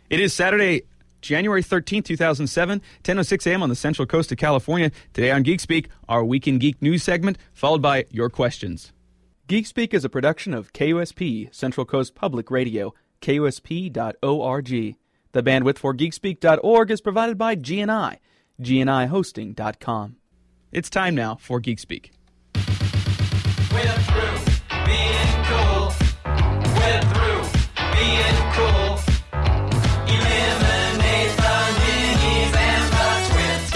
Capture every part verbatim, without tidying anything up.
It is Saturday, January thirteenth, two thousand seven, ten oh six a.m. on the Central Coast of California. Today on Geek Speak, our Weekend Geek News segment, followed by your questions. Geek Speak is a production of K U S P, Central Coast Public Radio, K U S P dot org. The bandwidth for geek speak dot org is provided by G N I, G N I hosting dot com. It's time now for Geek Speak. We're through being cool. We're through being cool. Eliminate the minis and the twins.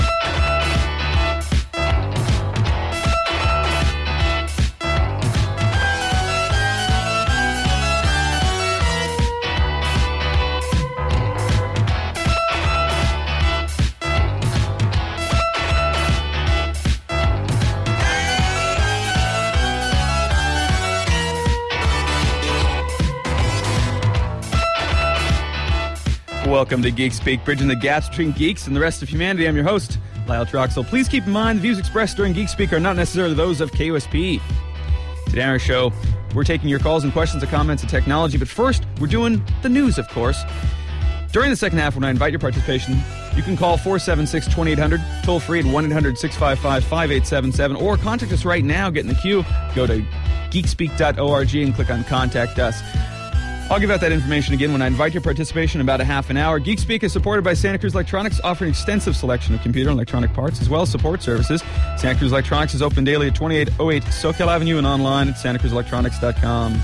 Welcome to Geek Speak, bridging the gaps between geeks and the rest of humanity. I'm your host, Lyle Troxel. Please keep in mind the views expressed during Geek Speak are not necessarily those of K U S P. Today on our show, we're taking your calls and questions and comments of technology, but first, we're doing the news, of course. During the second half, when I invite your participation, you can call four seven six, two eight hundred, toll free at one eight hundred, six five five, five eight seven seven, or contact us right now, get in the queue, go to geek speak dot org and click on Contact Us. I'll give out that information again when I invite your participation in about a half an hour. Geek Speak is supported by Santa Cruz Electronics, offering extensive selection of computer and electronic parts, as well as support services. Santa Cruz Electronics is open daily at twenty-eight oh eight Soquel Avenue and online at santa cruz electronics dot com.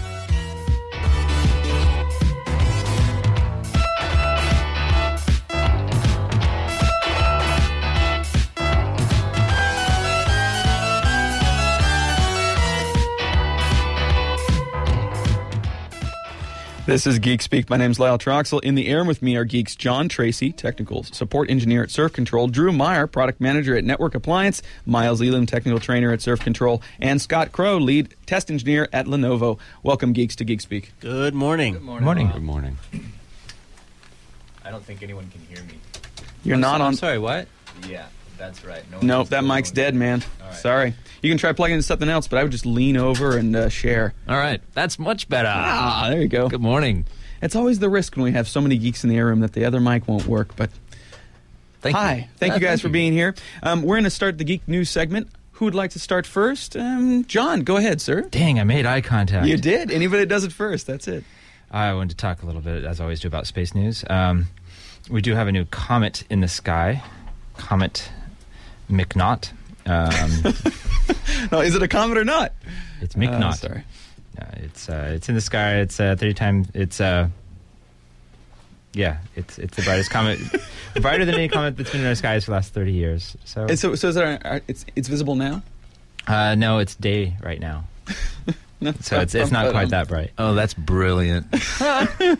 This is Geek Speak. My name's Lyle Troxel. In the air with me are geeks John Tracy, technical support engineer at Surf Control, Drew Meyer, product manager at Network Appliance, Miles Elam, technical trainer at Surf Control, and Scott Crow, lead test engineer at Lenovo. Welcome, geeks, to Geek Speak. Good morning. Good morning. Morning. Good morning. I don't think anyone can hear me. You're I'm not so, on... I'm sorry, what? Yeah, that's right. No one Nope, knows that what's mic's going on. dead, man. All right. Sorry. You can try plugging into something else, but I would just lean over and uh, share. All right, that's much better. Ah, there you go. Good morning. It's always the risk when we have so many geeks in the air room that the other mic won't work, but... Thank Hi. you. Thank Uh, you guys thank for being here. Um, we're going to start the Geek News segment. Who would like to start first? Um, John, go ahead, sir. Dang, I made eye contact. You did. Anybody that does it first, that's it. I wanted to talk a little bit, as I always do, about space news. Um, we do have a new comet in the sky, Comet McNaught. Um, No, is it a comet or not? it's McNaught. Uh, sorry. Uh, it's uh, it's in the sky. It's uh, thirty times. It's uh, yeah. It's it's the brightest comet, brighter than any comet that's been in our skies for the last thirty years. So And so, so is it, uh, it's it's visible now? uh, no, it's day right now. No, So it's it's not quite that bright. Oh, that's brilliant. It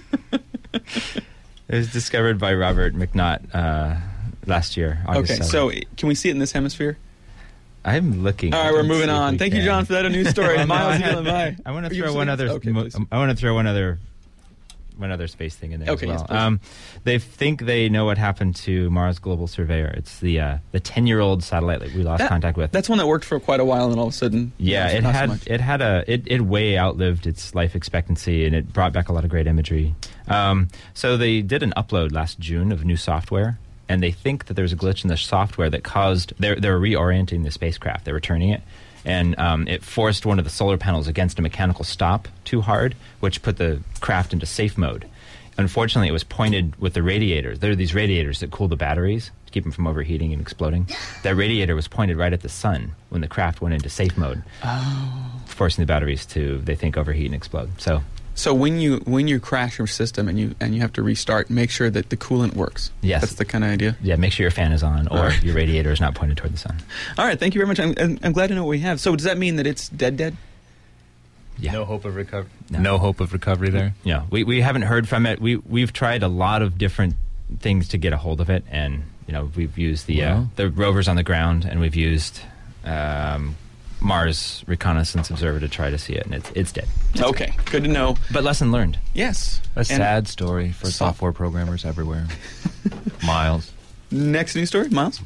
was discovered by Robert McNaught uh, last year, August Okay, seventh. so can we see it in this hemisphere? I'm looking. All right, we're Let's moving see if on. we Thank you, can. John, for that news story. Well, no, I Miles, had- Elam, bye. I want Are to you throw saying one this? other. Okay, mo- please. I want to throw one other. One other space thing in there Okay, as yes, well. please. um, they think they know what happened to Mars Global Surveyor. It's the uh, the ten-year-old satellite that we lost That- contact with. That's one that worked for quite a while, and all of a sudden, Yeah, not it so had much. it had a it, it way outlived its life expectancy, and it brought back a lot of great imagery. Um, so they did an upload last June of new software, and they think that there's a glitch in the software that caused they're they're reorienting the spacecraft. They're returning it, and um, it forced one of the solar panels against a mechanical stop too hard, which put the craft into safe mode. Unfortunately, it was pointed with the radiators. There are these radiators that cool the batteries to keep them from overheating and exploding. That radiator was pointed right at the sun when the craft went into safe mode, Oh. forcing the batteries to, they think, overheat and explode. So, So when you when you crash your system and you and you have to restart, make sure that the coolant works. Yes. That's the kind of idea. yeah, make sure your fan is on or All right. your radiator is not pointed toward the sun. All right, thank you very much. I'm, I'm, I'm glad to know what we have. So does that mean that it's dead dead? Yeah. No hope of recovery. No. No hope of recovery there. Yeah, we, we haven't heard from it. We, we've tried a lot of different things to get a hold of it, and you know we've used the uh, Well. the rovers on the ground, and we've used um, Mars Reconnaissance Observer to try to see it, and it's it's dead. Okay, good to know. But lesson learned. Yes. A And sad story for So- software programmers everywhere. Miles. Next news story, Miles.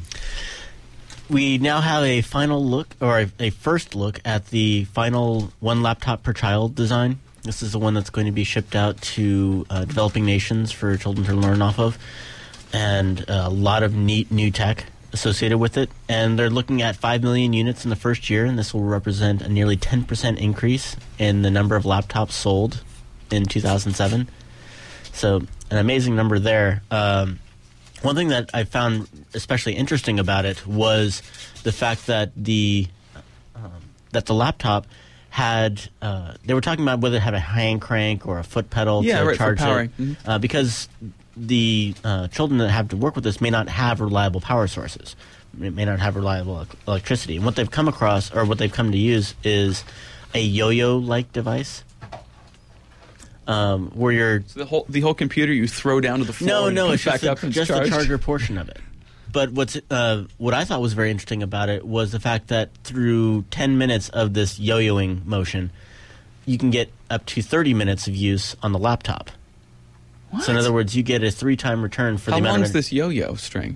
We now have a final look, or a, a first look at the final one laptop per child design This is the one that's going to be shipped out to uh, developing nations for children to learn off of, and a lot of neat new tech associated with it. And they're looking at five million units in the first year, and this will represent a nearly ten percent increase in the number of laptops sold in two thousand seven. So an amazing number there. Um, one thing that I found especially interesting about it was the fact that the um, that the laptop had uh, they were talking about whether it had a hand crank or a foot pedal Yeah, to right, for charge powering. it, Mhm. uh, because the uh, children that have to work with this may not have reliable power sources, may may not have reliable elec- electricity. And what they've come across, or what they've come to use, is a yo-yo-like device, um, where you're So the whole the whole computer you throw down to the floor. no, and it no, comes it's just, back the, up and it's just the charged? charger portion of it. But what's uh, what I thought was very interesting about it was the fact that through ten minutes of this yo-yoing motion, you can get up to thirty minutes of use on the laptop. What? So in other words, you get a three-time return for How the amount long of is this yo-yo string?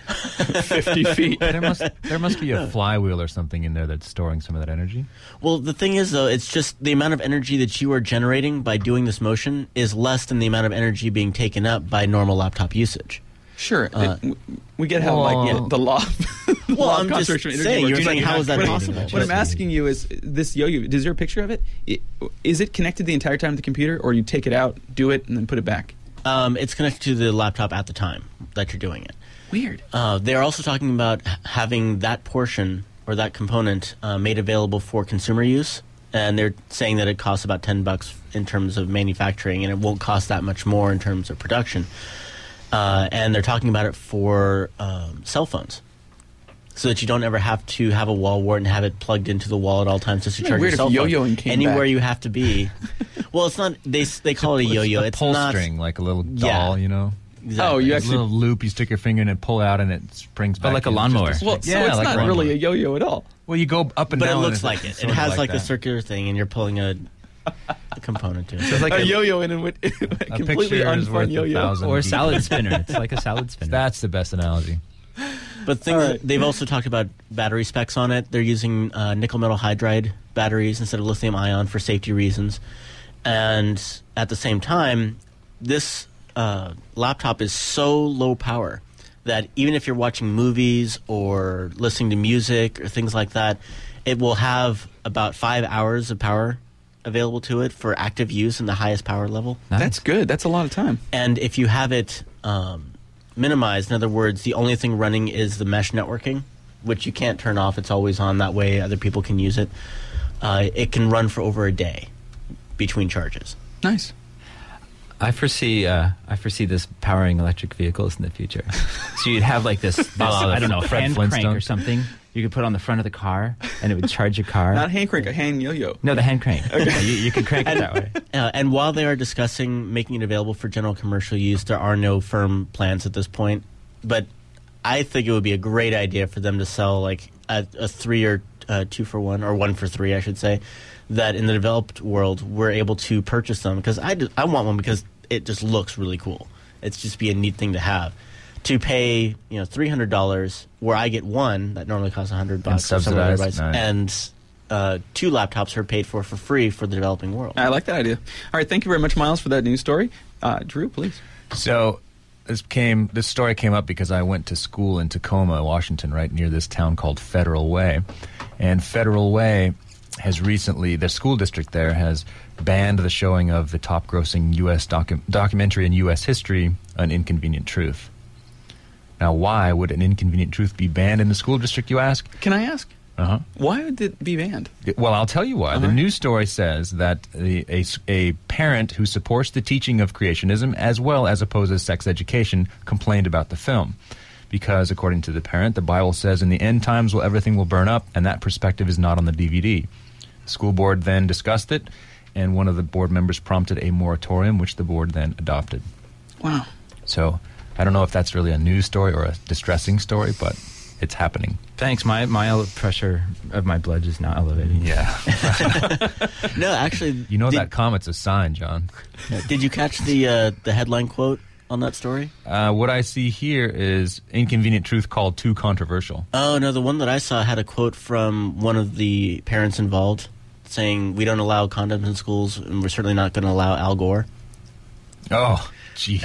Fifty feet. There must there must be a flywheel or something in there that's storing some of that energy. Well, the thing is, though, it's just the amount of energy that you are generating by doing this motion is less than the amount of energy being taken up by normal laptop usage. Sure, Uh, it- w- we get how like well- the law. the Well, law of I'm just conservation of energy saying, works. you're But saying, you're how not is that creating possible? that. What I'm asking you is this yo-yo. Is there a picture of it? it? Is it connected the entire time to the computer, or you take it out, do it, and then put it back? Um, it's connected to the laptop at the time that you're doing it. Weird. Uh, they're also talking about h- having that portion or that component uh, made available for consumer use, and they're saying that it costs about ten bucks in terms of manufacturing, and it won't cost that much more in terms of production. Uh, and they're talking about it for um, cell phones, so that you don't ever have to have a wall wart and have it plugged into the wall at all times just to Isn't it charge weird your if cell phone. yo-yoing came Anywhere back? you have to be. Well, it's not. They s- they call it a yo-yo. a It's pull not. string, like a little Yeah. doll, you know. Exactly. Oh, you A actually. little loop, you stick your finger in and pull out, and it springs Oh, back. like a in. lawnmower. Just a Well, string. so yeah, it's like not a really a lawnmower. yo-yo at all. Well, you go up and But it down. looks and like it's it. It sort of has like, that. a circular thing, and you're pulling a, a component to it. So it's like a a, yo-yo in a, a A completely picture is worth unfun a yo-yo. thousand. or a salad spinner. It's like a salad spinner. That's the best analogy. But things All right. they've also talked about battery specs on it. They're using uh, nickel metal hydride batteries instead of lithium ion for safety reasons. And at the same time, this uh, laptop is so low power that even if you're watching movies or listening to music or things like that, it will have about five hours of power available to it for active use in the highest power level. Nice. That's good. That's a lot of time. And if you have it um, minimized, in other words, the only thing running is the mesh networking, which you can't turn off. It's always on. That way other people can use it. Uh, it can run for over a day between charges. Nice. I foresee uh, I foresee this powering electric vehicles in the future. So you'd have like this, this I don't know, Fred hand crank Flintstone. or something. You could put on the front of the car, and it would charge your car. Not hand crank, a hand yo-yo. no, the hand crank. Yeah, you, you can crank it that way. Uh, and while they are discussing making it available for general commercial use, there are no firm plans at this point. But I think it would be a great idea for them to sell like a, a three or uh, two for one, or one for three, I should say, that in the developed world we're able to purchase them. Because I, I want one because it just looks really cool. It's just be a neat thing to have. To pay, you know, three hundred dollars, where I get one that normally costs a hundred bucks, or something like subsidized, that, nice. and uh, two laptops are paid for for free for the developing world. I like that idea. All right, thank you very much, Miles, for that news story. Uh, Drew, please. So this came. This story came up because I went to school in Tacoma, Washington, right near this town called Federal Way, and Federal Way has recently, the school district there has banned the showing of the top-grossing U S docu- documentary in U S history, An Inconvenient Truth. Now, why would An Inconvenient Truth be banned in the school district, you ask? Can I ask, Uh-huh. why would it be banned? Well, I'll tell you why. Uh-huh. The news story says that a, a, a parent who supports the teaching of creationism as well as opposes sex education complained about the film. Because, according to the parent, the Bible says in the end times well, everything will burn up, and that perspective is not on the D V D. The school board then discussed it, and one of the board members prompted a moratorium, which the board then adopted. Wow. So, I don't know if that's really a news story or a distressing story, but it's happening. Thanks. My my ele- pressure of my blood is now elevated. Yeah. No, actually, You know did, that comet's a sign, John. Did you catch the uh, the headline quote on that story? Uh, what I see here is Inconvenient Truth called too controversial. Oh no, the one that I saw had a quote from one of the parents involved, saying we don't allow condoms in schools, and we're certainly not going to allow Al Gore. Oh, jeez.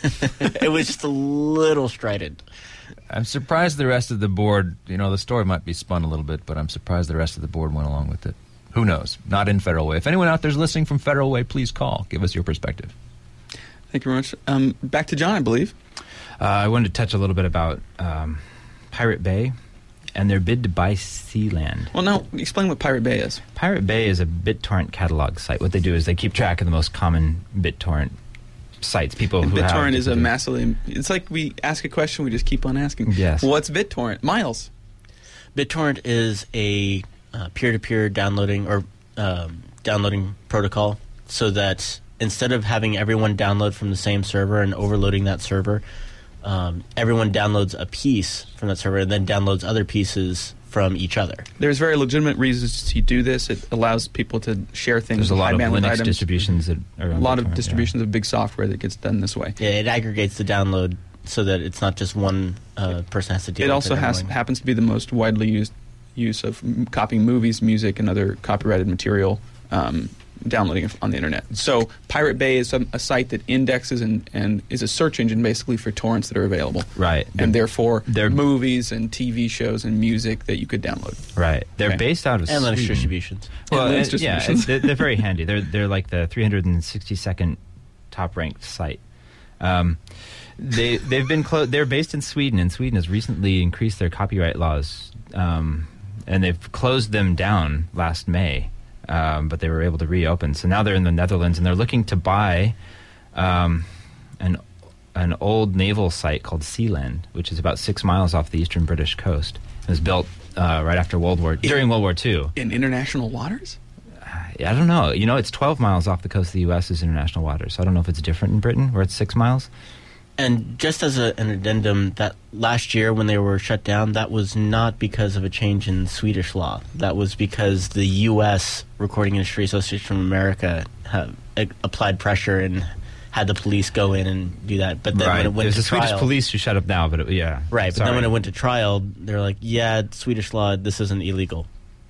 It was just a little strident. I'm surprised the rest of the board, you know, the story might be spun a little bit, but I'm surprised the rest of the board went along with it. Who knows? Not in Federal Way. If anyone out there's listening from Federal Way, please call. Give us your perspective. Thank you very much. Um, back to John, I believe. Uh, I wanted to touch a little bit about um, Pirate Bay and their bid to buy Sealand. Well, now, explain what Pirate Bay is. Pirate Bay is a BitTorrent catalog site. What they do is they keep track of the most common BitTorrent sites. People And who have BitTorrent is a different- massively... It's like we ask a question, we just keep on asking. Yes. What's BitTorrent? Miles. BitTorrent is a uh, peer-to-peer downloading or um, downloading protocol, so that instead of having everyone download from the same server and overloading that server, um, everyone downloads a piece from that server and then downloads other pieces from each other. There's very legitimate reasons to do this. It allows people to share things. There's a lot of high bandwidth Linux items. distributions that are A on lot of BitTorrent, yeah. distributions of big software that gets done this way. Yeah, it aggregates the download so that it's not just one uh, person has to deal It with also it. has everyone- happens to be the most widely used use of m- copying movies, music, and other copyrighted material, um, downloading it on the internet. So Pirate Bay is a, a site that indexes and, and is a search engine basically for torrents that are available. Right. And therefore, they're- movies and T V shows and music that you could download. Right. They're Okay. based out of and Linux Sweden. distributions. Well, And Linux uh, yeah, distributions. they're, they're very handy. They're they're like the three hundred sixty-second top-ranked site. Um, they they've been clo- they're based in Sweden, and Sweden has recently increased their copyright laws, um, and they've closed them down last May, um, but they were able to reopen. So now they're in the Netherlands, and they're looking to buy um, an an old naval site called Sealand, which is about six miles off the eastern British coast. It was built uh, right after World War during World War Two. In international waters? I don't know. You know, it's twelve miles off the coast of the U S is international waters. So I don't know if it's different in Britain, where it's six miles. And just as a, an addendum, that last year when they were shut down, that was not because of a change in Swedish law. That was because the U S Recording Industry Association of America have, uh, applied pressure and had the police go in and do that. But then when it went There's to the Swedish trial, police who shut up now, but it, yeah. right? But Sorry. then when it went to trial, they're like, "Yeah, Swedish law, this isn't illegal."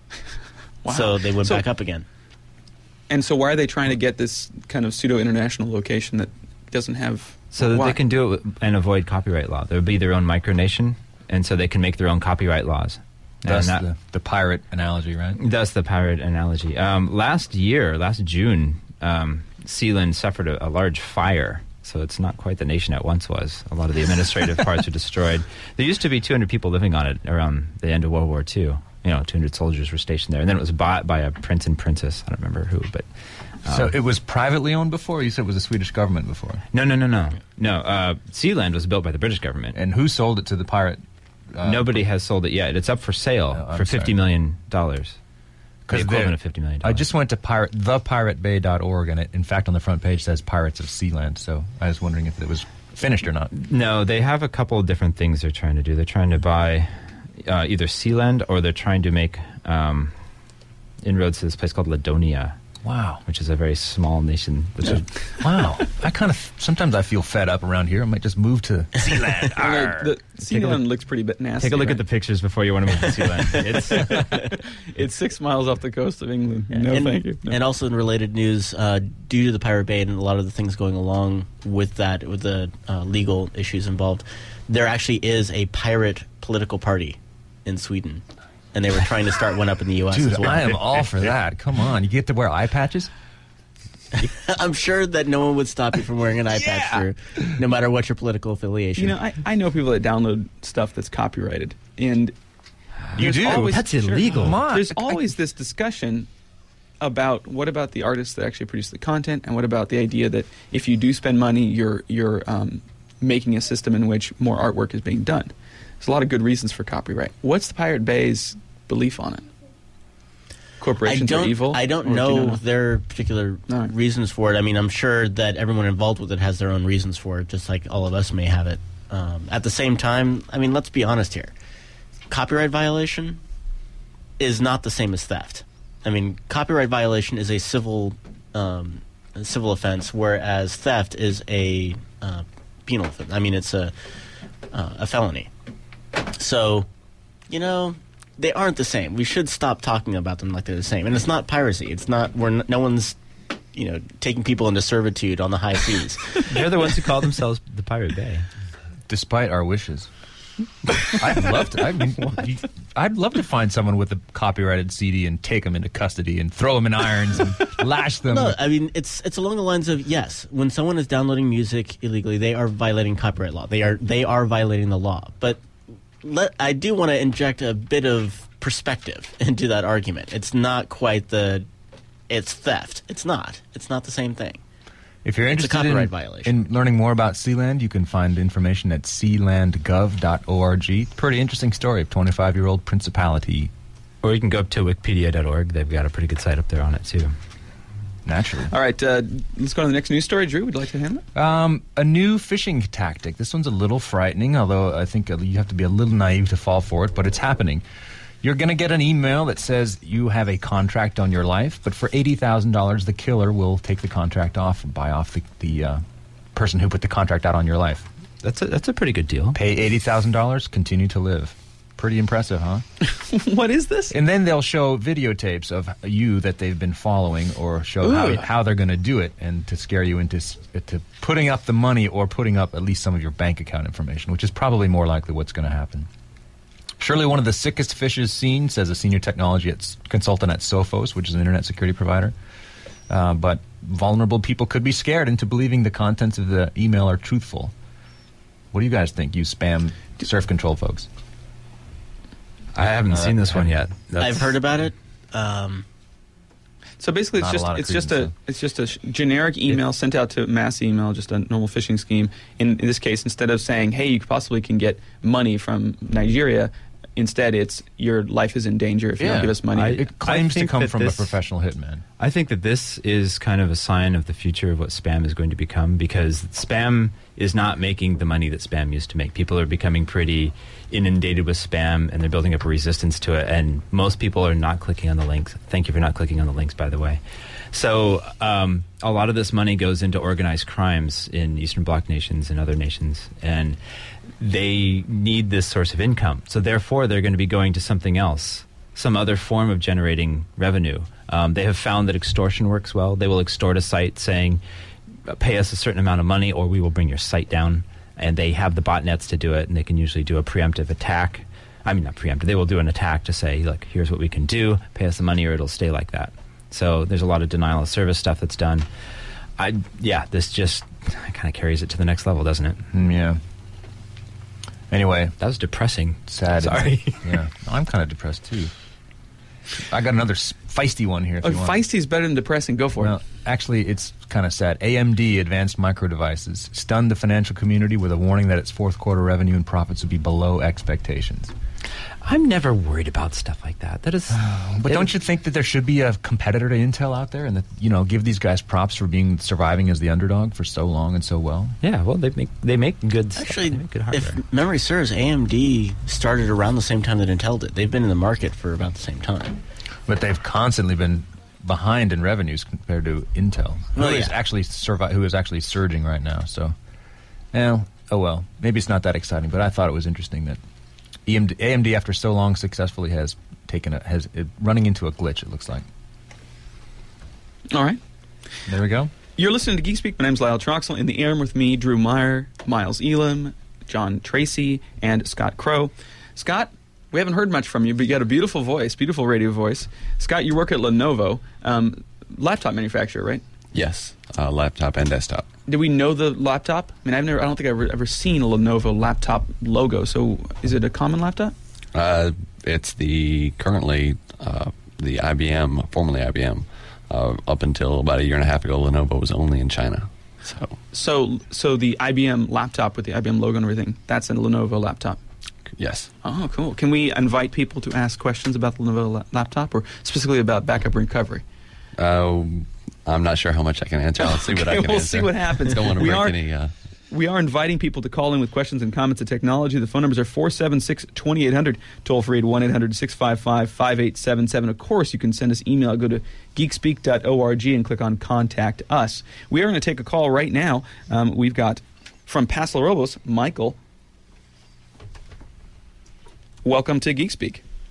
Wow. So they went So- back up again. And so why are they trying to get this kind of pseudo-international location that doesn't have... So that why? they can do it and avoid copyright law. There would be their own micronation, and so they can make their own copyright laws. That's and that, the, the pirate analogy, right? That's the pirate analogy. Um, last year, last June, um, Sealand suffered a, a large fire, so it's not quite the nation it once was. A lot of the administrative parts are destroyed. There used to be two hundred people living on it around the end of World War Two. You know, two hundred soldiers were stationed there, and then it was bought by a prince and princess. I don't remember who, but um, So it was privately owned before? You said it was the Swedish government before. no, no, no, no, no. Uh, Sealand was built by the British government. And who sold it to the pirate? Uh, Nobody has sold it yet. It's up for sale Oh, I'm for fifty sorry. million dollars. The 'Cause equivalent there- of fifty million I dollars. just went to pirate the pirate bay dot org, and it, in fact, on the front page says Pirates of Sealand. So I was wondering if it was finished or not. No, they have a couple of different things they're trying to do. They're trying to buy uh, either Sealand, or they're trying to make um, inroads to this place called Ladonia, Wow. which is a very small nation. Which is, Wow. I kind of, sometimes I feel fed up around here. I might just move to Sealand. I mean, the Take a Sealand look- looks pretty bit nasty. take a look right? at the pictures before you want to move to Sealand. It's It's six miles off the coast of England. No, and, thank you. No. And also in related news, uh, due to the Pirate Bay and a lot of the things going along with that, with the uh, legal issues involved, there actually is a pirate political party in Sweden. And they were trying to start one up in the U S Dude, as well. I am all for that. Come on. You get to wear eye patches? I'm sure that no one would stop you from wearing an eye patch through, no matter what your political affiliation. You know, I, I know people that download stuff that's copyrighted, and You there's do? always- That's illegal. Come on. There's always this discussion about what about the artists that actually produce the content, and what about the idea that if you do spend money, you're you're um, making a system in which more artwork is being done. There's a lot of good reasons for copyright. What's the Pirate Bay's belief on it? I Corporations don't, are evil? I don't Or do know, you their particular All right. reasons for it. I mean, I'm sure that everyone involved with it has their own reasons for it, just like all of us may have it. Um, at the same time, I mean, let's be honest here. Copyright violation is not the same as theft. I mean, copyright violation is a civil um, a civil offense, whereas theft is a uh, penal offense. I mean, it's a uh, a felony. So, you know, they aren't the same. We should stop talking about them like they're the same. And it's not piracy. It's not where n- no one's, you know, taking people into servitude on the high seas. They're the ones who call themselves the Pirate Bay. Despite our wishes. I'd love to. I mean, I'd love to find someone with a copyrighted C D and take them into custody and throw them in irons and lash them. No, I mean it's it's along the lines of yes. When someone is downloading music illegally, they are violating copyright law. They are they are violating the law. But let, I do want to inject a bit of perspective into that argument. It's not quite the. It's theft. It's not. It's not the same thing. If you're It's a interested copyright in, violation. in learning more about Sealand, you can find information at sealand gov dot org. Pretty interesting story of twenty-five-year-old principality. Or you can go up to wikipedia dot org. They've got a pretty good site up there on it, too. Naturally. All right, uh, let's go to the next news story. Drew, would you like to handle it? Um, a new fishing tactic. This one's a little frightening, although I think uh, you have to be a little naive to fall for it, but it's happening. You're going to get an email that says you have a contract on your life, but for eighty thousand dollars, the killer will take the contract off and buy off the, the uh, person who put the contract out on your life. That's a, that's a pretty good deal. Pay eighty thousand dollars, continue to live. Pretty impressive, huh? What is this? And then they'll show videotapes of you that they've been following or show how, Ooh. how they're going to do it and to scare you into s- to putting up the money or putting up at least some of your bank account information, which is probably more likely what's going to happen. Surely one of the sickest fishes seen, says a senior technology at, consultant at Sophos, which is an internet security provider. Uh, but vulnerable people could be scared into believing the contents of the email are truthful. What do you guys think, you spam surf control folks? I haven't Uh, seen this one yet. That's- I've heard about it. Um, So basically, it's Not a just lot of it's just a credence, it's just a sh- generic email sent out to mass email, just a normal phishing scheme. In, in this case, instead of saying, "Hey, you possibly can get money from Nigeria," instead it's your life is in danger if you Yeah. don't give us money. I- It claims to think come that from this- a professional hitman. I think that this is kind of a sign of the future of what spam is going to become, because spam is not making the money that spam used to make. People are becoming pretty inundated with spam, and they're building up a resistance to it, and most people are not clicking on the links. Thank you for not clicking on the links, by the way. So um, a lot of this money goes into organized crimes in Eastern Bloc nations and other nations, and they need this source of income. So therefore, they're going to be going to something else, some other form of generating revenue. Um, they have found that extortion works well. They will extort a site saying, pay us a certain amount of money or we will bring your site down. And they have the botnets to do it, and they can usually do a preemptive attack. I mean, not preemptive. They will do an attack to say, look, here's what we can do. Pay us the money or it'll stay like that. So there's a lot of denial of service stuff that's done. I Yeah, this just kind of carries it to the next level, doesn't it? Mm, yeah. Anyway, That was depressing. sad. Sorry. Yeah. I'm kind of depressed, too. I got another s- feisty one here if Oh, you want. feisty is better than depressing. Go for Well, it. actually, it's kind of sad. A M D, Advanced Micro Devices, stunned the financial community with a warning that its fourth quarter revenue and profits would be below expectations. I'm never worried about stuff like that. That is... But don't you think that there should be a competitor to Intel out there, and that, you know, give these guys props for being surviving as the underdog for so long and so well? Yeah, well, they make they make good stuff. Actually, They make good hardware. if memory serves, A M D started around the same time that Intel did. They've been in the market for about the same time. But they've constantly been behind in revenues compared to Intel, who Well, is yeah. actually survi- who is actually surging right now. So, well, oh well, maybe it's not that exciting. But I thought it was interesting that A M D, A M D after so long, successfully has taken a has it, running into a glitch. It looks like. All right. There we go. You're listening to Geek Speak. My name's Lyle Troxel. In the air with me, Drew Meyer, Miles Elam, John Tracy, and Scott Crow. Scott, we haven't heard much from you, but you got a beautiful voice, beautiful radio voice. Scott, you work at Lenovo, um, laptop manufacturer, right? Yes, uh, laptop and desktop. Do we know the laptop? I mean, I've never, I don't think I've ever, ever seen a Lenovo laptop logo. So, is it a common laptop? Uh, it's the currently uh, the I B M, formerly I B M. Uh, up until about a year and a half ago, Lenovo was only in China. So So, so the I B M laptop with the I B M logo and everything, that's a Lenovo laptop. yes, Oh, cool. Can we invite people to ask questions about the Lenovo la- laptop, or specifically about backup recovery? uh, I'm not sure how much I can answer. I'll see what I Okay, can we'll answer. see what happens. Don't want to We break are- any. Uh, We are inviting people to call in with questions and comments of technology. The phone numbers are four seven six, two eight zero zero, toll free at one eight hundred, six five five, five eight seven seven. Of course, you can send us email. Go to geekspeak dot org and click on Contact Us. We are going to take a call right now. Um, we've got from Paso Robles, Michael. Welcome to GeekSpeak.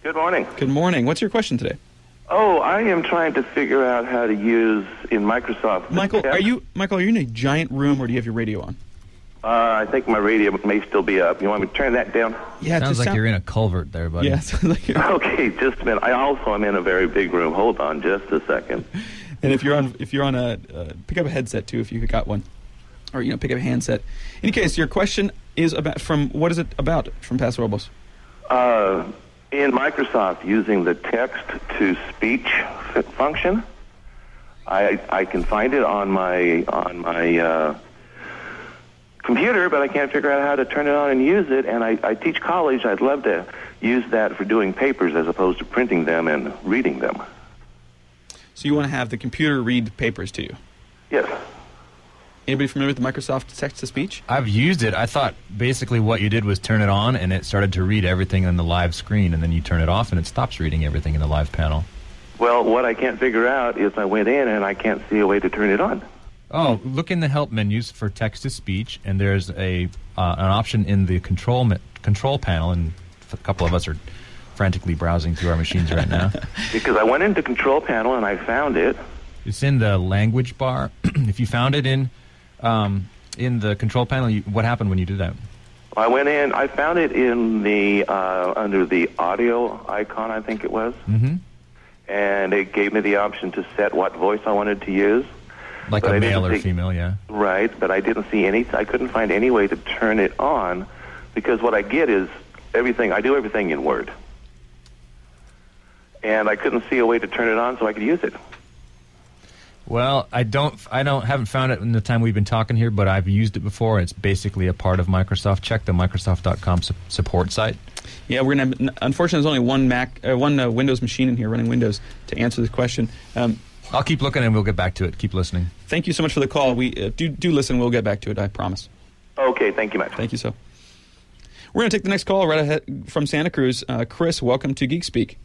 Good morning. Good morning. What's your question today? Oh, I am trying to figure out how to use in Microsoft. Michael, text. are you Michael, are you in a giant room or do you have your radio on? Uh, I think my radio may still be up. You want me to turn that down? Yeah, it Sounds just like sound- you're in a culvert there, buddy. Yeah, it sounds like you're- Okay, just a minute. I also am in a very big room. Hold on just a second. And if you're on, if you're on a, uh, pick up a headset too, if you got one, or you know, pick up a handset. In any case, your question is about from what is it about from Paso Robles? Uh, in Microsoft, using the text-to-speech f- function, I I can find it on my on my uh, computer, but I can't figure out how to turn it on and use it. And I, I teach college. I'd love to use that for doing papers as opposed to printing them and reading them. So you want to have the computer read papers to you? Yes. Anybody familiar with the Microsoft text-to-speech? I've used it. I thought basically what you did was turn it on and it started to read everything on the live screen, and then you turn it off and it stops reading everything in the live panel. Well, what I can't figure out is I went in and I can't see a way to turn it on. Oh, look in the help menus for text-to-speech, and there's a uh, an option in the control me- control panel, and a couple of us are frantically browsing through our machines right now. Because I went into control panel and I found it. It's in the language bar. If you found it in um, in the control panel, you, what happened when you did that? I went in, I found it in the, uh, under the audio icon, I think it was. Mm-hmm. And it gave me the option to set what voice I wanted to use. Like But a I didn't male or see- female, yeah. Right, but I didn't see any, I couldn't find any way to turn it on because what I get is everything, I do everything in Word. And I couldn't see a way to turn it on so I could use it. Well, I don't, I don't, haven't found it in the time we've been talking here, but I've used it before. It's basically a part of Microsoft. Check the Microsoft dot com su- support site. Yeah, we're gonna. Have, unfortunately, there's only one Mac, uh, one uh, Windows machine in here running Windows to answer this question. Um, I'll keep looking and we'll get back to it. Keep listening. thank you so much for the call. We uh, do do listen. We'll get back to it. I promise. Okay, thank you much. Thank you so. We're gonna take the next call right ahead from Santa Cruz. Uh, Chris, welcome to Geek Speak.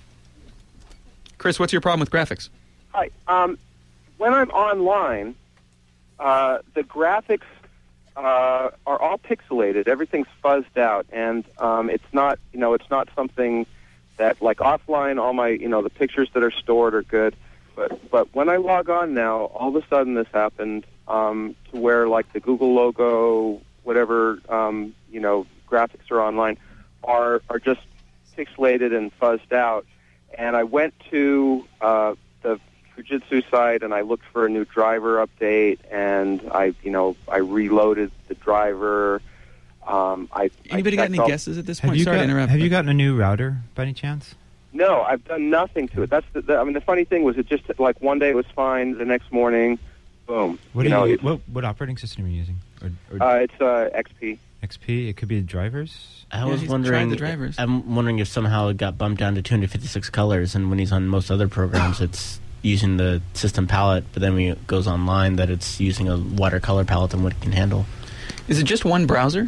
Chris, what's your problem with graphics? Hi. Um, when I'm online, uh, the graphics uh, are all pixelated. Everything's fuzzed out, and um, it's not, you know, it's not something that, like offline, all my, you know, the pictures that are stored are good. But but when I log on now, all of a sudden this happened um, to where, like, the Google logo, whatever, um, you know, graphics are online, are are just pixelated and fuzzed out. And I went to uh, the Fujitsu site and I looked for a new driver update, and I, you know, I reloaded the driver. Um, I Anybody I got any all- guesses at this Have point? you, Sorry got, to interrupt. have you but- gotten a new router by any chance? No, I've done nothing to it. That's the, the. I mean, the funny thing was, it just like one day it was fine, the next morning, boom. What you are know, you, it's, what, what operating system are you using? Or, or uh, it's uh, X P. X P? It could be the drivers. I Yeah, was he's wondering. tried the drivers. I'm wondering if somehow it got bumped down to two hundred fifty-six colors, and when he's on most other programs, it's using the system palette. But then when it goes online, that it's using a wider color palette than what it can handle. Is it just one browser?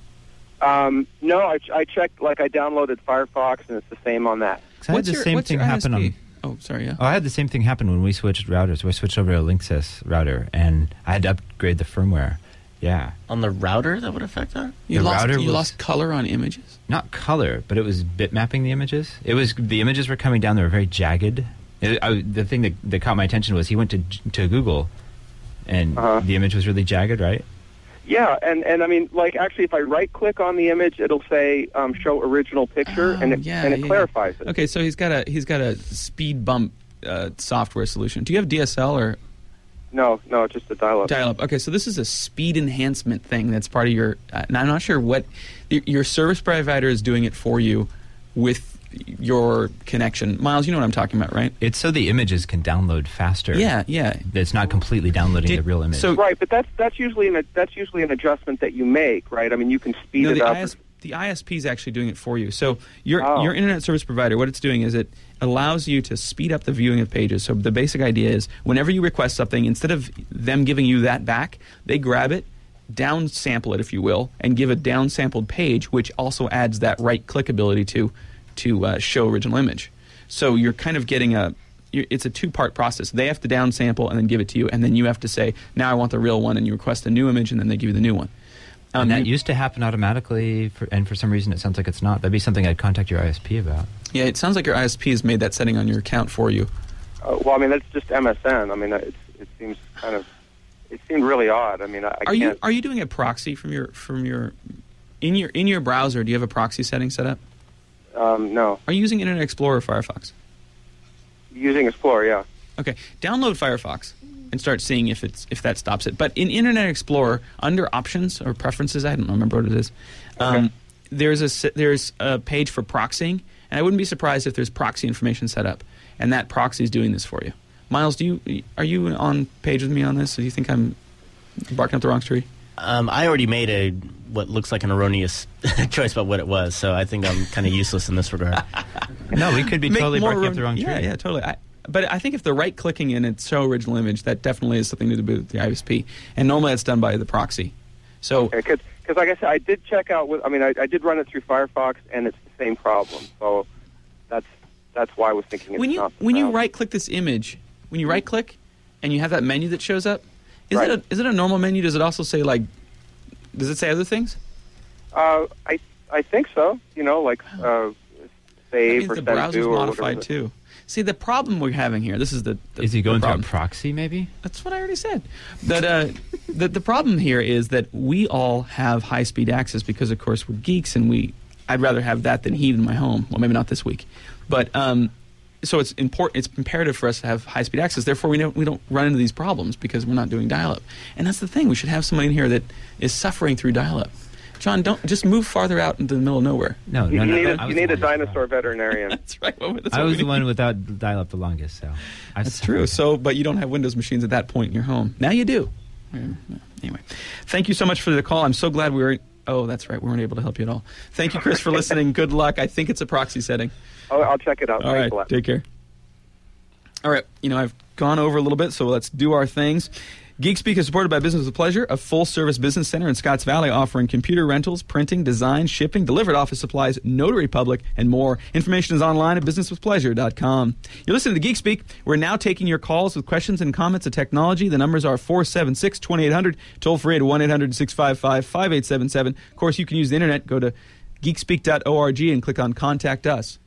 Um, no, I, I checked. Like I downloaded Firefox, and it's the same on that. 'Cause I had the your, same what's thing your happen I S on. P? Oh, sorry. Yeah. Oh, I had the same thing happen when we switched routers. We switched over to a Linksys router, and I had to upgrade the firmware. Yeah, On the router, that would affect that. You the lost. router You was- lost color on images. not color, but it was bitmapping the images. It was the images were coming down; they were very jagged. It, I, the thing that, that caught my attention was he went to to Google, and Uh-huh. the image was really jagged, right? Yeah, and, and I mean, like actually, if I right click on the image, it'll say um, show original picture, Oh, and it yeah, and it yeah. clarifies it. Okay, so he's got a he's got a speed bump uh, software solution. Do you have D S L or No, no, it's just a dial-up. dial up? Okay, so this is a speed enhancement thing that's part of your. Uh, and I'm not sure what your, your service provider is doing it for you with your connection. Miles, you know what I'm talking about, right? It's so the images can download faster. Yeah, yeah. It's not completely downloading Did- the real image. so- Right, but that's that's usually an that's usually an adjustment that you make, right? I mean, you can speed No, it the, up. I S, the I S P is actually doing it for you. So your Oh. your internet service provider, what it's doing is it allows you to speed up the viewing of pages. So the basic idea is whenever you request something, instead of them giving you that back, they grab it, downsample it, if you will, and give a downsampled page, which also adds that right-click ability to to uh, show original image. So you're kind of getting a you're, it's a two-part process. They have to downsample and then give it to you, and then you have to say, now I want the real one, and you request a new image, and then they give you the new one. Um, and that you- used to happen automatically, for, and for some reason it sounds like it's not. That'd be something I'd contact your I S P about. Yeah, it sounds like your I S P has made that setting on your account for you. Uh, well, I mean, that's just M S N. I mean, it's, it seems kind of, it seemed really odd. I mean, I, I Are can't. you are you doing a proxy from your from your in your in your browser? Do you have a proxy setting set up? Um, no. Are you using Internet Explorer or Firefox? Using Explorer, yeah. Okay, download Firefox and start seeing if it's if that stops it. But in Internet Explorer, under Options or Preferences, I don't remember what it is. Um, Okay. There's a s- there's a page for proxying, and I wouldn't be surprised if there's proxy information set up, and that proxy is doing this for you. Miles, do you are you on page with me on this? Do you think I'm barking up the wrong tree? Um, I already made a what looks like an erroneous choice about what it was, so I think I'm kind of useless in this regard. No, we could be Make totally more barking up room- the wrong tree. Yeah, yeah, totally. I, but I think if they're right-clicking in its show original image, that definitely is something to do with the I S P. And normally that's done by the proxy. So Because, like I said, I did check out. With, I mean, I, I did run it through Firefox, and it's the same problem. So that's that's why I was thinking it's when you not. when you found. right-click this image, when you right-click and you have that menu that shows up, is Right. it a, is it a normal menu? Does it also say like? Does it say other things? Uh, I I think so. You know, like uh, That save means or the send browser's to or modified whatever. too. See, the problem we're having here. This is the. the Is he going the to a problem. proxy, maybe? That's what I already said. That uh, the the problem here is that we all have high speed access because, of course, we're geeks, and we. I'd rather have that than heat in my home. Well, maybe not this week, but um, so it's important. It's imperative for us to have high speed access. Therefore, we don't we don't run into these problems because we're not doing dial up. And that's the thing. We should have somebody in here that is suffering through dial up. John, don't just move farther out into the middle of nowhere. No, You, no, you no. need I a, was you the need a one- dinosaur veterinarian. That's right. Well, that's I what was we the need. one without dial-up the longest, so I've That's suffered. true. So, but you don't have Windows machines at that point in your home. Now you do. Anyway, thank you so much for the call. I'm so glad we were. Oh, that's right. We weren't able to help you at all. Thank you, Chris, for listening. Good luck. I think it's a proxy setting. Oh, I'll check it out. All Thanks right. a lot. Take care. All right. You know, I've gone over a little bit, so let's do our things. GeekSpeak is supported by Business with Pleasure, a full-service business center in Scotts Valley offering computer rentals, printing, design, shipping, delivered office supplies, notary public, and more. Information is online at business with pleasure dot com. You're listening to GeekSpeak. We're now taking your calls with questions and comments of technology. The numbers are four seven six, two eight hundred, toll free at one eight hundred, six five five, five eight seven seven. Of course, you can use the internet. Go to geekspeak dot org and click on Contact Us.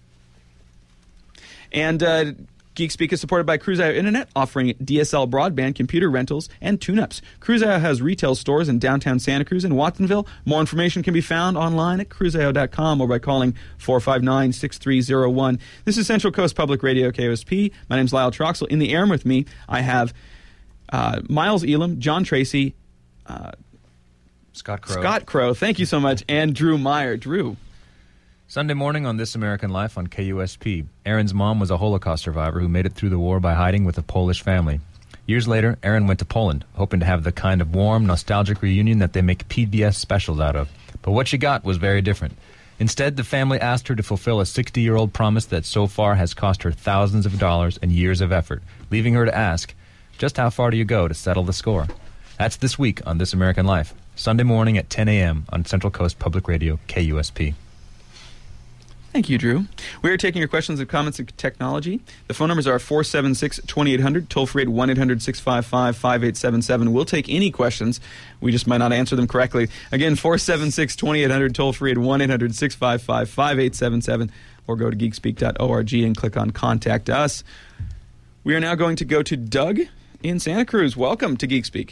And uh, GeekSpeak is supported by Cruise.io Internet, offering D S L broadband, computer rentals, and tune-ups. Cruise.io has retail stores in downtown Santa Cruz and Watsonville. More information can be found online at cruise io dot com or by calling four five nine, six three zero one. This is Central Coast Public Radio, K O S P. My name is Lyle Troxel. In the air with me, I have uh, Miles Elam, John Tracy, uh, Scott Crow. Scott Crow, thank you so much, and Drew Meyer. Drew. Sunday morning on This American Life on K U S P. Aaron's mom was a Holocaust survivor who made it through the war by hiding with a Polish family. Years later, Aaron went to Poland, hoping to have the kind of warm, nostalgic reunion that they make P B S specials out of. But what she got was very different. Instead, the family asked her to fulfill a sixty-year-old promise that so far has cost her thousands of dollars and years of effort, leaving her to ask, just how far do you go to settle the score? That's this week on This American Life, Sunday morning at ten a.m. on Central Coast Public Radio, K U S P. Thank you, Drew. We are taking your questions and comments of technology. The phone numbers are four seven six, two eight hundred, toll free at one eight hundred, six five five, five eight seven seven. We'll take any questions. We just might not answer them correctly. Again, four seven six, two eight hundred, toll free at one eight hundred, six five five, five eight seven seven, or go to geekspeak dot org and click on Contact Us. We are now going to go to Doug in Santa Cruz. Welcome to GeekSpeak.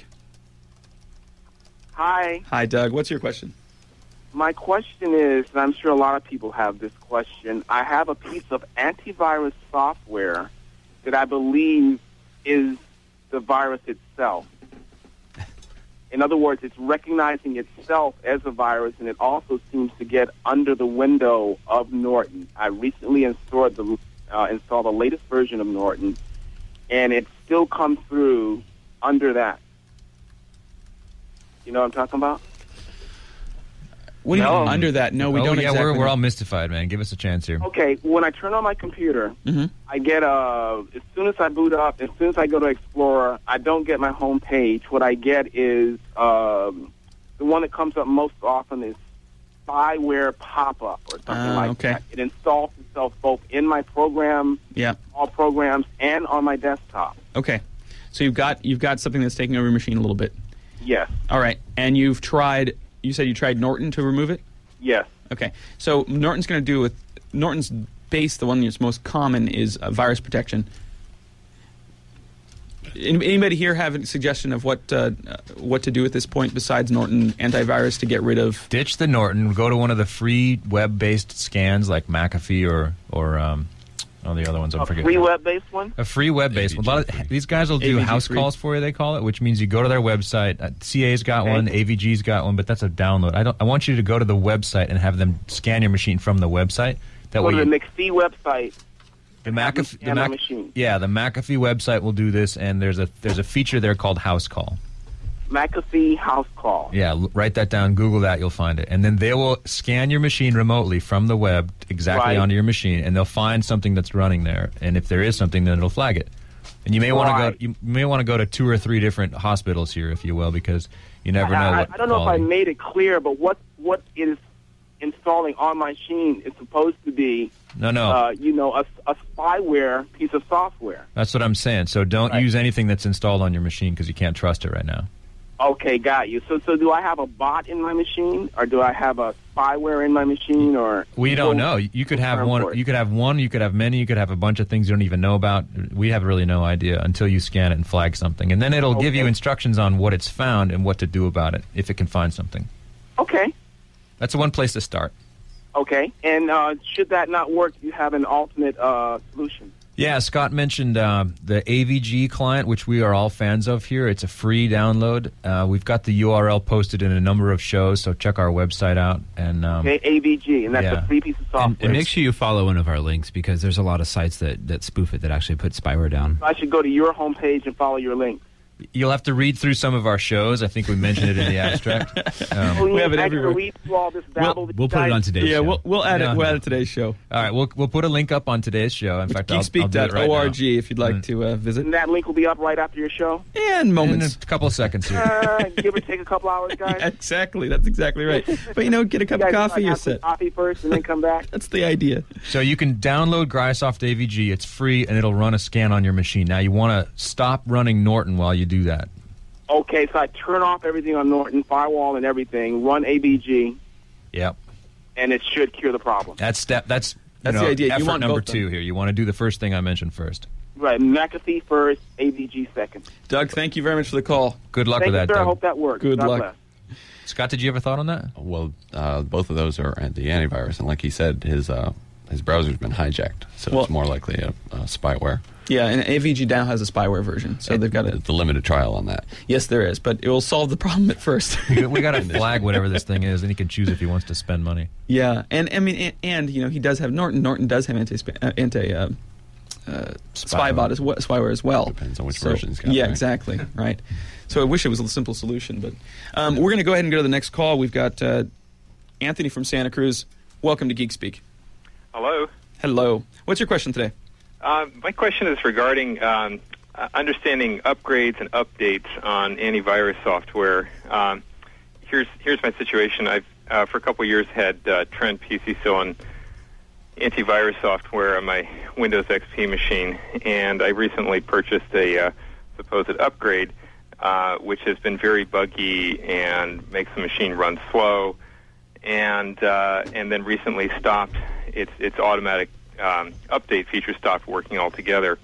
Hi. Hi, Doug. What's your question? My question is, and I'm sure a lot of people have this question, I have a piece of antivirus software that I believe is the virus itself. In other words, it's recognizing itself as a virus, and it also seems to get under the window of Norton. I recently installed the, uh, installed the latest version of Norton, and it still comes through under that. You know what I'm talking about? What do you No. mean under that? No, we oh, don't yeah, exactly we're, we're know. all mystified, man. Give us a chance here. Okay, when I turn on my computer, Mhm. I get a, as soon as I boot up, as soon as I go to Explorer, I don't get my home page. What I get is, um, the one that comes up most often is spyware pop-up or something Ah, like okay. that. It installs itself both in my program, Yeah. all programs, and on my desktop. Okay, so you've got you've got something that's taking over your machine a little bit. Yes. All right. And you've tried, you said you tried Norton to remove it? Yes. Okay. So Norton's going to do with, Norton's base, the one that's most common, is uh, virus protection. Anybody here have a suggestion of what uh, what to do at this point besides Norton antivirus to get rid of? Ditch the Norton. Go to one of the free web-based scans like McAfee or or um, oh the other ones I'm A forgetting. free web-based one? A free web-based one. A lot of, these guys will do A V G house free. calls for you. They call it, which means you go to their website. Uh, C A's got Okay. one. A V G's got one, but that's a download. I don't. I want you to go to the website and have them scan your machine from the website. That Go way, to the you, McPhee website. the McAfee, the and my Mac, machine. yeah, the McAfee website will do this, and there's a there's a feature there called House Call. McAfee house call. Yeah, l- write that down. Google that. You'll find it. And then they will scan your machine remotely from the web exactly Right. onto your machine, and they'll find something that's running there. And if there is something, then it'll flag it. And you may want to Right. go. You may want to go to two or three different hospitals here, if you will, because you never know. I, what I don't know quality. if I made it clear, but what what is installing on my machine is supposed to be, No, no. uh, you know, a, a spyware piece of software. That's what I'm saying. So don't Right. use anything that's installed on your machine because you can't trust it right now. Okay, got you. So, so do I have a bot in my machine, or do I have a spyware in my machine, or We don't know. You could have term for one. it? You could have one. You could have many. You could have a bunch of things you don't even know about. We have really no idea until you scan it and flag something, and then it'll give you Okay. instructions on what it's found and what to do about it if it can find something. Okay, That's one place to start. okay. And uh, should that not work, you have an alternate uh, solution. Yeah, Scott mentioned uh, the A V G client, which we are all fans of here. It's a free download. Uh, we've got the U R L posted in a number of shows, so check our website out. And um, Okay, A V G, and that's yeah. a free piece of And, software. and make sure you follow one of our links because there's a lot of sites that, that spoof it that actually put spyware down. I should go to your homepage and follow your link. you'll have to read through some of our shows. I think we mentioned it in the abstract. Um, Oh, We have it I gotta everywhere. read through all this babble that We'll you put it guys- on today's Yeah, show. we'll we'll add Yeah. it. We'll add it to today's show. all right, we'll we'll put a link up on today's show. In fact, I'll, I'll geekspeak do it dot right org now. if you'd like Mm. to uh, visit. And that link will be up right after your show. And In moments. a couple of seconds here. Uh, give or take a couple hours, guys. Yeah, exactly. That's exactly right. But you know, get a cup You of guys coffee. like You're have some set. coffee first and then come back. That's the idea. So you can download Gryosoft A V G. It's free, and it'll run a scan on your machine. Now, you want to stop running Norton while you do that. Okay, so I turn off everything on Norton, firewall and everything, run A B G, Yep. and it should cure the problem. That's step. That's, you That's know, the idea. You effort want number both of them. two here. You want to do the first thing I mentioned first. Right, McAfee first, A B G second. Doug, thank you very much for the call. Good luck Thank with you, that, sir. I Doug. hope that works. Good God luck. bless. Scott, did you have a thought on that? Well, uh, both of those are the antivirus, and like he said, his uh, his browser's been hijacked, so Well- it's more likely a, a spyware. Yeah, and A V G now has a spyware version, so they've got it. The limited trial on that. Yes, there is, but it will solve the problem at first. we we got to flag whatever this thing is, and he can choose if he wants to spend money. Yeah, and I mean, and, and you know, he does have Norton. Norton does have anti uh, anti uh, uh, spybot as well, spyware as well. Depends on which So- version he's got, Yeah, right? exactly. Right. So I wish it was a simple solution, but um, we're going to go ahead and go to the next call. We've got uh, Anthony from Santa Cruz. Welcome to Geek Speak. Hello. Hello. What's your question today? Uh, my question is regarding um, uh, understanding upgrades and updates on antivirus software. Um, here's here's my situation. I've uh, for a couple of years had uh, Trend P C S O on antivirus software on my Windows X P machine, and I recently purchased a uh, supposed upgrade, uh, which has been very buggy and makes the machine run slow, and uh, and then recently stopped its its automatic um, update feature stopped working altogether.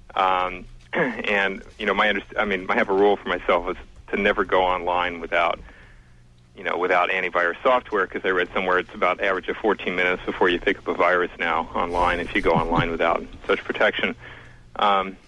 Um, and you know, my underst- I mean, I have a rule for myself is to never go online without you know without antivirus software, because I read somewhere it's about average of fourteen minutes before you pick up a virus now online if you go online without such protection. Um,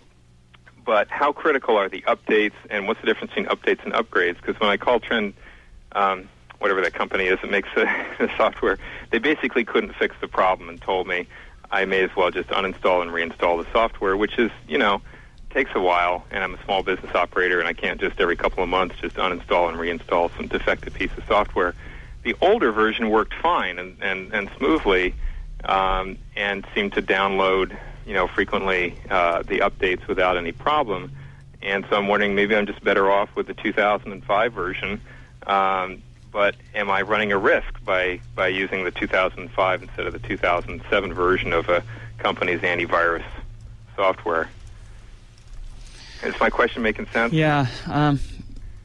but how critical are the updates, and what's the difference between updates and upgrades? Because when I called Trend, um, whatever that company is that makes the, the software, they basically couldn't fix the problem and told me I may as well just uninstall and reinstall the software, which is, you know, takes a while, and I'm a small business operator, and I can't just every couple of months just uninstall and reinstall some defective piece of software. The older version worked fine and, and, and smoothly, um, and seemed to download, you know, frequently uh, the updates without any problem. And so I'm wondering, maybe I'm just better off with the two thousand five version. Um, but am I running a risk by, by using the two thousand five instead of the two thousand seven version of a company's antivirus software? Is my question making sense? Yeah, um,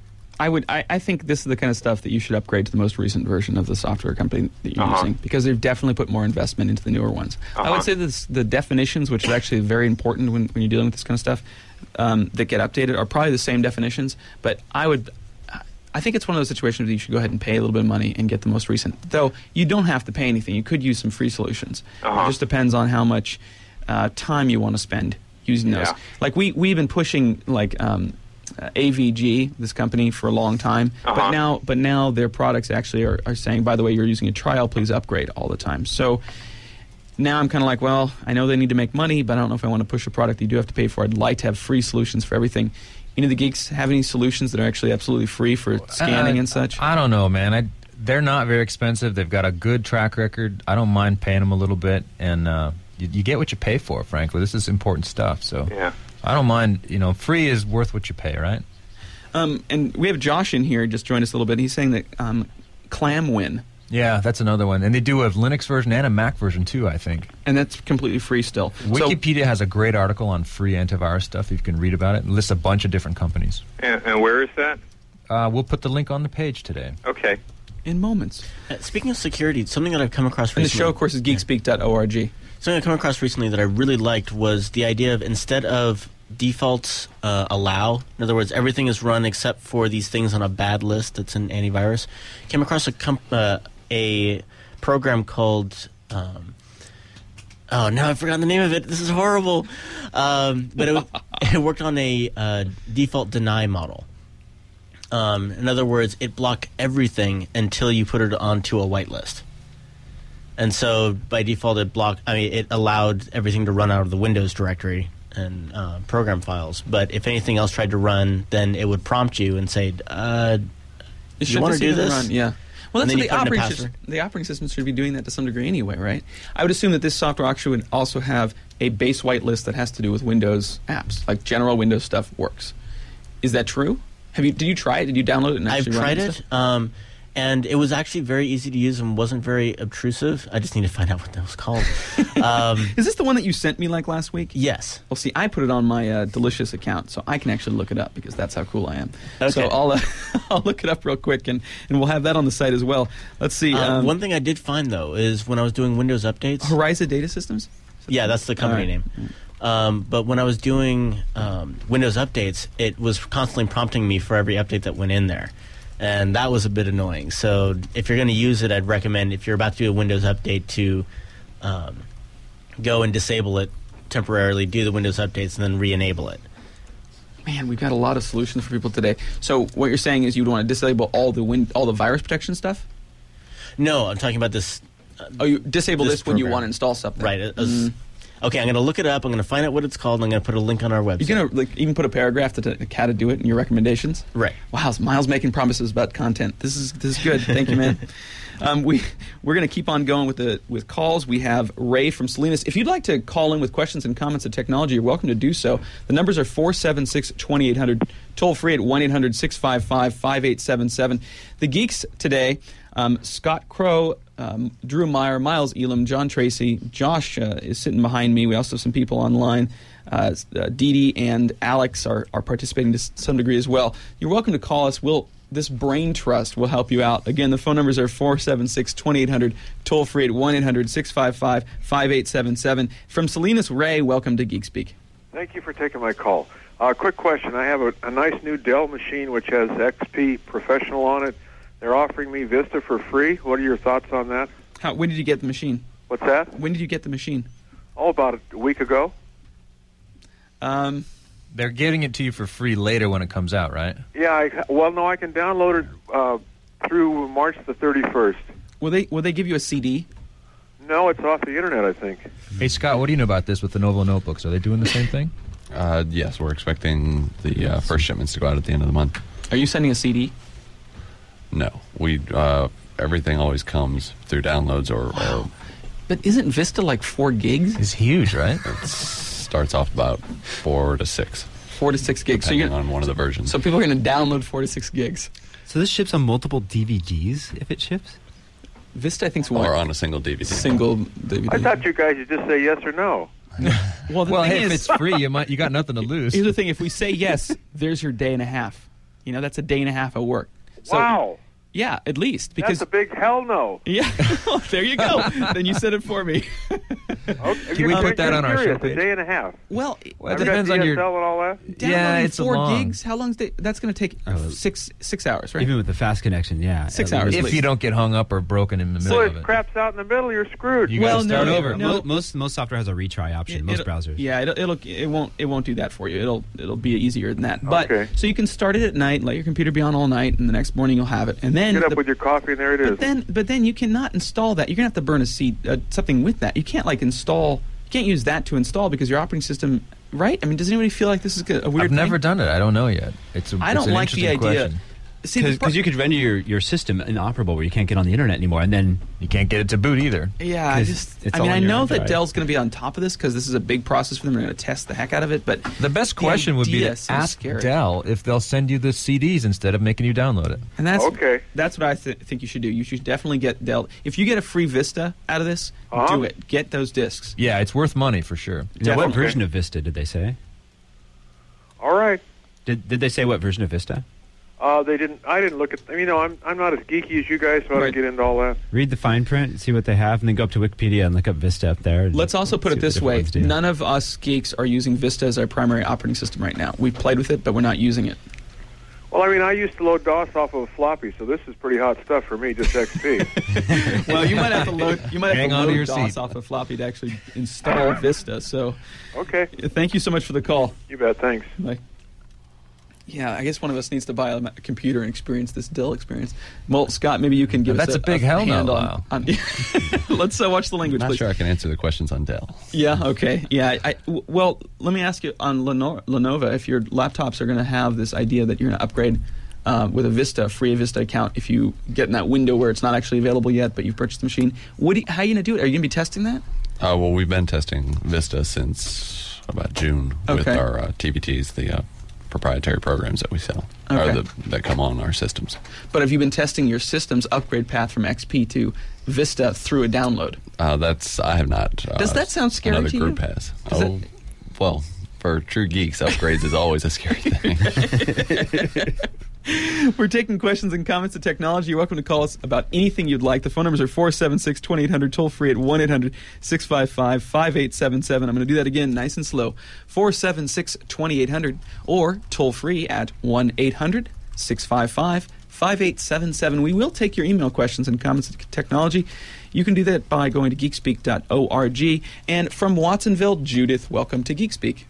I would. I, I think this is the kind of stuff that you should upgrade to the most recent version of the software company that you're Uh-huh. using, because they've definitely put more investment into the newer ones. I Uh-huh. would say this, the definitions, which is actually very important when, when you're dealing with this kind of stuff, um, that get updated are probably the same definitions. But I would. I think it's one of those situations where you should go ahead and pay a little bit of money and get the most recent. Though you don't have to pay anything. You could use some free solutions. Uh-huh. It just depends on how much uh, time you want to spend using those. Yeah. Like we we've been pushing like. Um, Uh, A V G, this company, for a long time, Uh-huh. but now, but now their products actually are, are saying, by the way, you're using a trial, please upgrade all the time. So now I'm kind of like, well, I know they need to make money, but I don't know if I want to push a product that you do have to pay for. I'd like to have free solutions for everything. Any of the geeks have any solutions that are actually absolutely free for scanning Uh, and such? I don't know, man. I, they're not very expensive. They've got a good track record. I don't mind paying them a little bit, and uh, you, you get what you pay for, frankly. This is important stuff, so Yeah. I don't mind. You know, free is worth what you pay, right? Um, and we have Josh in here, just joined us a little bit. He's saying that um, ClamWin, Yeah, that's another one. And they do a Linux version and a Mac version, too, I think. and that's completely free still. So, Wikipedia has a great article on free antivirus stuff. You can read about it. It lists a bunch of different companies. And, and where is that? Uh, we'll put the link on the page today. Okay. in moments. Uh, speaking of security, something that I've come across And the recently. show, of course, is geekspeak dot org. Something I've come across recently that I really liked was the idea of, instead of defaults uh, allow, in other words, everything is run except for these things on a bad list that's in antivirus, came across a comp- uh, a program called um, oh no, I forgot the name of it. This is horrible. Um, but it, it worked on a uh, default deny model. Um, in other words, it blocked everything until you put it onto a whitelist. And so by default, it blocked. I mean, it allowed everything to run out of the Windows directory and uh, program files. But if anything else tried to run, then it would prompt you and say, uh, It "You want to just do even this?" Run, yeah. Well, And that's then what you the put in a operating system, password. the operating system should be doing that to some degree anyway, right? I would assume that this software actually would also have a base whitelist that has to do with Windows apps, like general Windows stuff works. Is that true? Have you? Did you try it? Did you download it and I've actually run tried and it, stuff? um, and it was actually very easy to use and wasn't very obtrusive. I just need to find out what that was called. um, Is this the one that you sent me like last week? yes. Well, see, I put it on my uh, Delicious account, so I can actually look it up because that's how cool I am. Okay. So I'll uh, I'll look it up real quick, and, and we'll have that on the site as well. Let's see. Uh, Um, one thing I did find, though, is when I was doing Windows updates. Horizon Data Systems? Yeah, that's the company All right. name. Um, but when I was doing um, Windows updates, it was constantly prompting me for every update that went in there. And that was a bit annoying. So if you're going to use it, I'd recommend, if you're about to do a Windows update, to um, go and disable it temporarily, do the Windows updates, and then re-enable it. Man, we've got a lot of solutions for people today. So what you're saying is you'd want to disable all the win- all the virus protection stuff? No, I'm talking about this. Uh, Oh, you disable this, This when you program. want to install something. right. It was, Okay, I'm going to look it up. I'm going to find out what it's called, and I'm going to put a link on our website. You're going to like, even put a paragraph to t- how to do it in your recommendations? Right. Wow, is Miles making promises about content. This is this is good. Thank you, man. Um, we we're going to keep on going with the with calls. We have Ray from Salinas. If you'd like to call in with questions and comments of technology, you're welcome to do so. The numbers are four seven six, two eight zero zero, toll free at one eight hundred, six five five, five eight seven seven. The geeks today, um, Scott Crow, um, Drew Meyer, Miles Elam, John Tracy, Josh uh, is sitting behind me. We also have some people online. Uh, uh, Dee Dee and Alex are, are participating to s- some degree as well. You're welcome to call us. We'll This brain trust will help you out. Again, the phone numbers are four seven six, two eight zero zero, toll free at one eight hundred, six five five, five eight seven seven. From Salinas, Ray, welcome to Geek Speak. Thank you for taking my call. Uh, quick question. I have a, a nice new Dell machine which has X P Professional on it. They're offering me Vista for free. What are your thoughts on that? How, when did you get the machine? What's that? When did you get the machine? Oh, about a week ago. Um, They're getting it to you for free later when it comes out, right? Yeah, I, well, no, I can download it uh, through March the thirty-first. will they will they give you a C D? No, it's off the internet, I think. Hey, Scott, what do you know about this with the Novo notebooks? Are they doing the same thing? Uh, yes, we're expecting the uh, first shipments to go out at the end of the month. Are you sending a C D? No, we uh, everything always comes through downloads or, or But isn't Vista like four gigs? It's huge, right? it starts off about four to six, Four to six gigs. So, depending you're, on one of the versions. so people are going to download four to six gigs. So this ships on multiple D V Ds if it ships? Vista, I think, is one or on a single D V D. single D V D. I thought you guys would just say yes or no. Well, the Well, thing hey, if is, it's free, you might you got nothing to lose. here's the thing: if we say yes, there's your day and a half. You know, that's a day and a half of work. So, wow. Yeah, at least. Because That's a big hell no. Yeah, well, there you go. Then you said it for me. Okay. Can we put that on our show serious, page? A day and a half. Well, Well, it I've depends got on D S L your. and all that. downloading Yeah, it's a four long- gigs. How long? That's going to take Oh. six six hours, right? Even with the fast connection, yeah. Six at hours. least. At If least. you don't get hung up or broken in the middle So of it it. craps out in the middle, you're screwed. You Well, gotta no, start no, over. no. Mo- Most most software has a retry option. most It'll- browsers. Yeah, it'll, it'll it won't it won't do that for you. It'll it'll be easier than that. But Okay. so you can start it at night, let your computer be on all night, and the next morning you'll have it. And then Get up the- with your coffee, and there it is. but then but then you cannot install that. You're gonna have to burn a seed uh, something with that. You can't like install. You can't use that to install because your operating system. Right? I mean, does anybody feel like this is a weird? I've never thing? done it. I don't know yet. It's a, I it's don't an like the interesting idea. question. See, the Because pro- you could render your, your system inoperable where you can't get on the internet anymore, and then You can't get it to boot either. Yeah, I 'Cause just. it's I mean, all I on your know own that drive. Dell's going to be on top of this because this is a big process for them. They're going to test the heck out of it. But The best question would be idea to seems ask scary. Dell if they'll send you the C Ds instead of making you download it. And that's Okay. That's what I th- think you should do. You should definitely get Dell. If you get a free Vista out of this, Uh-huh. do it. Get those discs. Yeah, it's worth money for sure. Now, what Okay. version of Vista did they say? All right. Did did they say what version of Vista? Uh, they didn't. I didn't look at. I mean, you know, I'm I'm not as geeky as you guys, so I Right. don't get into all that. Read the fine print, see what they have, and then go up to Wikipedia and look up Vista up there. and Let's also put see it what the this different way: ones do. none of us geeks are using Vista as our primary operating system right now. We've played with it, but we're not using it. Well, I mean, I used to load DOS off of a floppy, so this is pretty hot stuff for me. Just X P. Well, you might have to load. You might have Hang to on to load your DOS seat. off a floppy to actually install Vista. So, Okay. uh, thank you so much for the call. You bet. Thanks. Like, yeah, I guess one of us needs to buy a ma- computer and experience this Dell experience. Well, Scott, maybe you can give That's us a, a big hell no, hand on, Lyle. on Let's uh, watch the language, Not please. sure I can answer the questions on Dell. Yeah, okay. Yeah, I, I- w- well, let me ask you on Leno- Lenovo, if your laptops are going to have this idea that you're going to upgrade uh, with a Vista, free Vista account, if you get in that window where it's not actually available yet, but you've purchased the machine, what do you, how are you going to do it? Are you going to be testing that? Uh, well, we've been testing Vista since about June with Okay. our uh, T V Ts, the uh, proprietary programs that we sell, Okay. or the, that come on our systems. But have you been testing your system's upgrade path from X P to Vista through a download? Uh, that's I have not. Uh, Does that sound scary Another to group you? has. Does Oh, well, for true geeks, upgrades is always a scary thing. We're taking questions and comments to technology. You're welcome to call us about anything you'd like. The phone numbers are four seven six, two eight hundred, toll free at one eight hundred, six five five, five eight seven seven. I'm going to do that again nice and slow. four seven six, two eight hundred or toll free at one eight hundred, six five five, five eight seven seven. We will take your email questions and comments to technology. You can do that by going to geekspeak dot org. And from Watsonville, Judith, welcome to Geekspeak.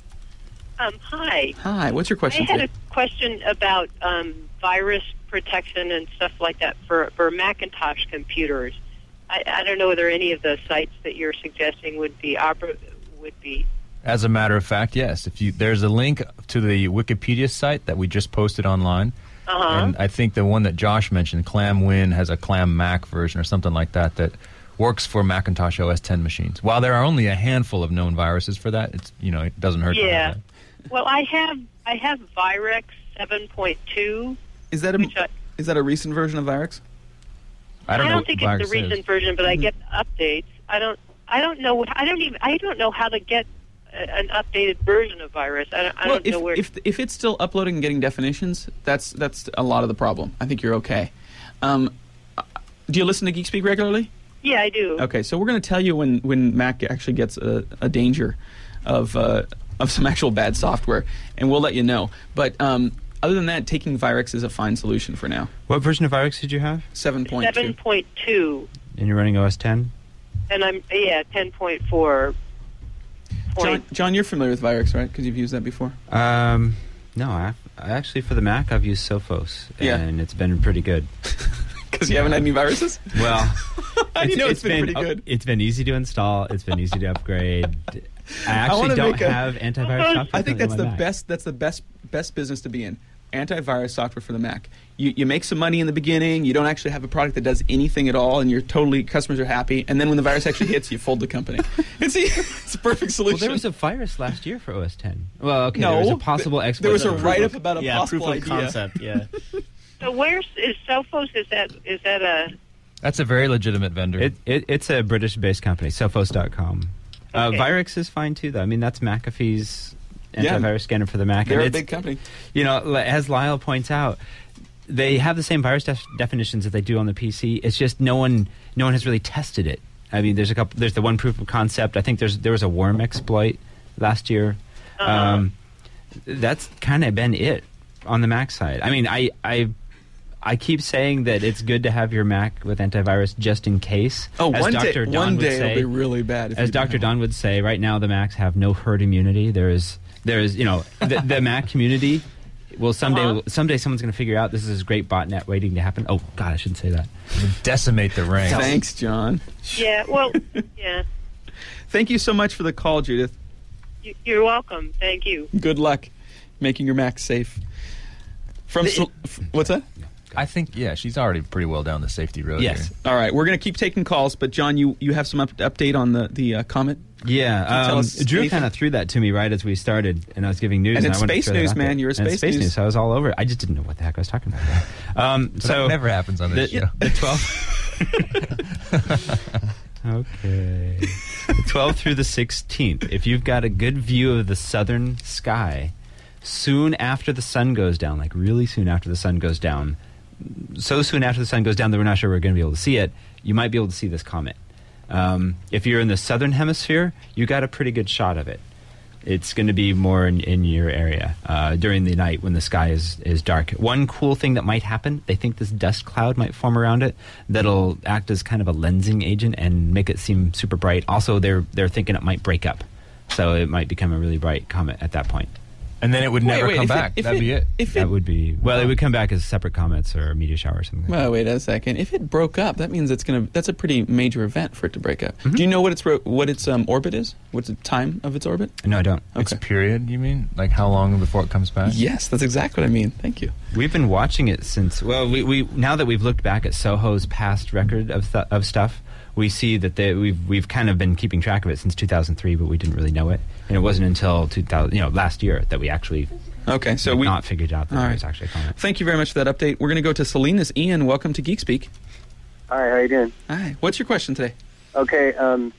Um, hi. Hi, what's your question I had today? a question about um, virus protection and stuff like that for, for Macintosh computers. I, I don't know whether any of the sites that you're suggesting would be oper- would be. As a matter of fact, yes. If you there's a link to the Wikipedia site that we just posted online, Uh-huh. and I think the one that Josh mentioned, ClamWin, has a Clam Mac version or something like that that works for Macintosh O S ten machines. While there are only a handful of known viruses for that, it's you know it doesn't hurt. to have Yeah. that. Well, I have I have Virex seven point two. Is that a, is that a recent version of Virix? I don't know what think Virus it's the is. recent version, but I get updates. I don't. I don't know. I don't even. I don't know how to get a, an updated version of Virus. I don't, I well, don't if, know where. if if it's still uploading and getting definitions, that's that's a lot of the problem. I think you're okay. Um, uh, do you listen to GeekSpeak regularly? yeah, I do. Okay, so we're going to tell you when, when Mac actually gets a, a danger of uh, of some actual bad software, and we'll let you know. But um, other than that, taking Virix is a fine solution for now. What version of Virix did you have? seven point two. Seven point two, And you're running O S ten? and I'm yeah ten point four. John, John, you're familiar with Virix, right? Because you've used that before. Um, no, I, I actually for the Mac I've used Sophos, Yeah. and it's been pretty good. Because you haven't had any viruses? Well, How do you know it's been pretty good? It's been easy to install. It's been easy to upgrade. I actually wanna don't make a- have antivirus software. I think on that's my the Mac. best. That's the best best business to be in. Antivirus software for the Mac. You you make some money in the beginning. You don't actually have a product that does anything at all, and you're totally customers are happy. And then when the virus actually hits, you fold the company. It's a, it's a perfect Well, solution. there was a virus last year for O S ten. Well, okay, No, there was a possible th- exploit. there was a of- write-up about a yeah, possible proof of idea. concept. Yeah. So where's is Sophos? Is that is that a? That's a very legitimate vendor. It, it, it's a British-based company, Sophos dot com. Uh, Okay. Virix is fine too, though. I mean, that's McAfee's Yeah. antivirus scanner for the Mac. They're and a it's- big company. You know, li- as Lyle points out, they have the same virus def- definitions that they do on the P C. It's just no one, no one has really tested it. I mean, there's a couple. There's the one proof of concept. I think there's there was a worm exploit last year. Uh-huh. Um, that's kind of been it on the Mac side. I mean, I I I keep saying that it's good to have your Mac with antivirus just in case. Oh, As one day, Doctor Don one would day say, it'll be really bad. If as you don't Doctor have Don would say, right now the Macs have no herd immunity. There is, there is, you know, the, the Mac community. Well, someday, Uh-huh. someday someone's going to figure out this is this great botnet waiting to happen. Oh God, I shouldn't say that. Decimate the ranks. Thanks, John. Yeah, well, yeah. Thank you so much for the call, Judith. You- You're welcome. Thank you. Good luck making your Mac safe. From Sol- f- what's that? I think, yeah, she's already pretty well down the safety road Yes. here. All right, we're going to keep taking calls, but John, you, you have some up- update on the the uh, comet. Yeah, Can you tell um, us Drew anything? kind of threw that to me right as we started, and I was giving news. And it's I wanted to space throw that news, out there. man. You're a And it's space space news. news. So I was all over it. I just didn't know what the heck I was talking about. Um, But so that never happens on this the, show. the twelfth. Okay. The twelfth through the sixteenth. If you've got a good view of the southern sky, soon after the sun goes down, like really soon after the sun goes down, so soon after the sun goes down that we're not sure we're going to be able to see it, you might be able to see this comet. Um, if you're in the southern hemisphere, you got a pretty good shot of it. It's going to be more in, in your area uh, during the night when the sky is, is dark. One cool thing that might happen, they think this dust cloud might form around it that'll act as kind of a lensing agent and make it seem super bright. Also, they're they're thinking it might break up, so it might become a really bright comet at that point. And then it would Wait, never wait, come if it- back. if That'd it- be it. If That it, would be well. It would come back as separate comets or a meteor shower or something. well, wait a second. If it broke up, that means it's gonna. That's a pretty major event for it to break up. Do you know what its ro- what its um, orbit is? What's the time of its orbit? No, I don't. It's Okay. period, you mean? Like how long before it comes back? Yes, that's exactly what I mean. Thank you. We've been watching it since. Well, we, we now that we've looked back at Soho's past record of th- of stuff, we see that they, we've we've kind of been keeping track of it since two thousand three, but we didn't really know it, and it wasn't until two thousand, you know, last year that we actually Okay, so have we. not figured out that All there right. was actually a comet. Thank you very much for that update. We're going to go to Salinas. Ian, welcome to Geek Speak. Hi, how you doing? Hi. What's your question today? Okay, um,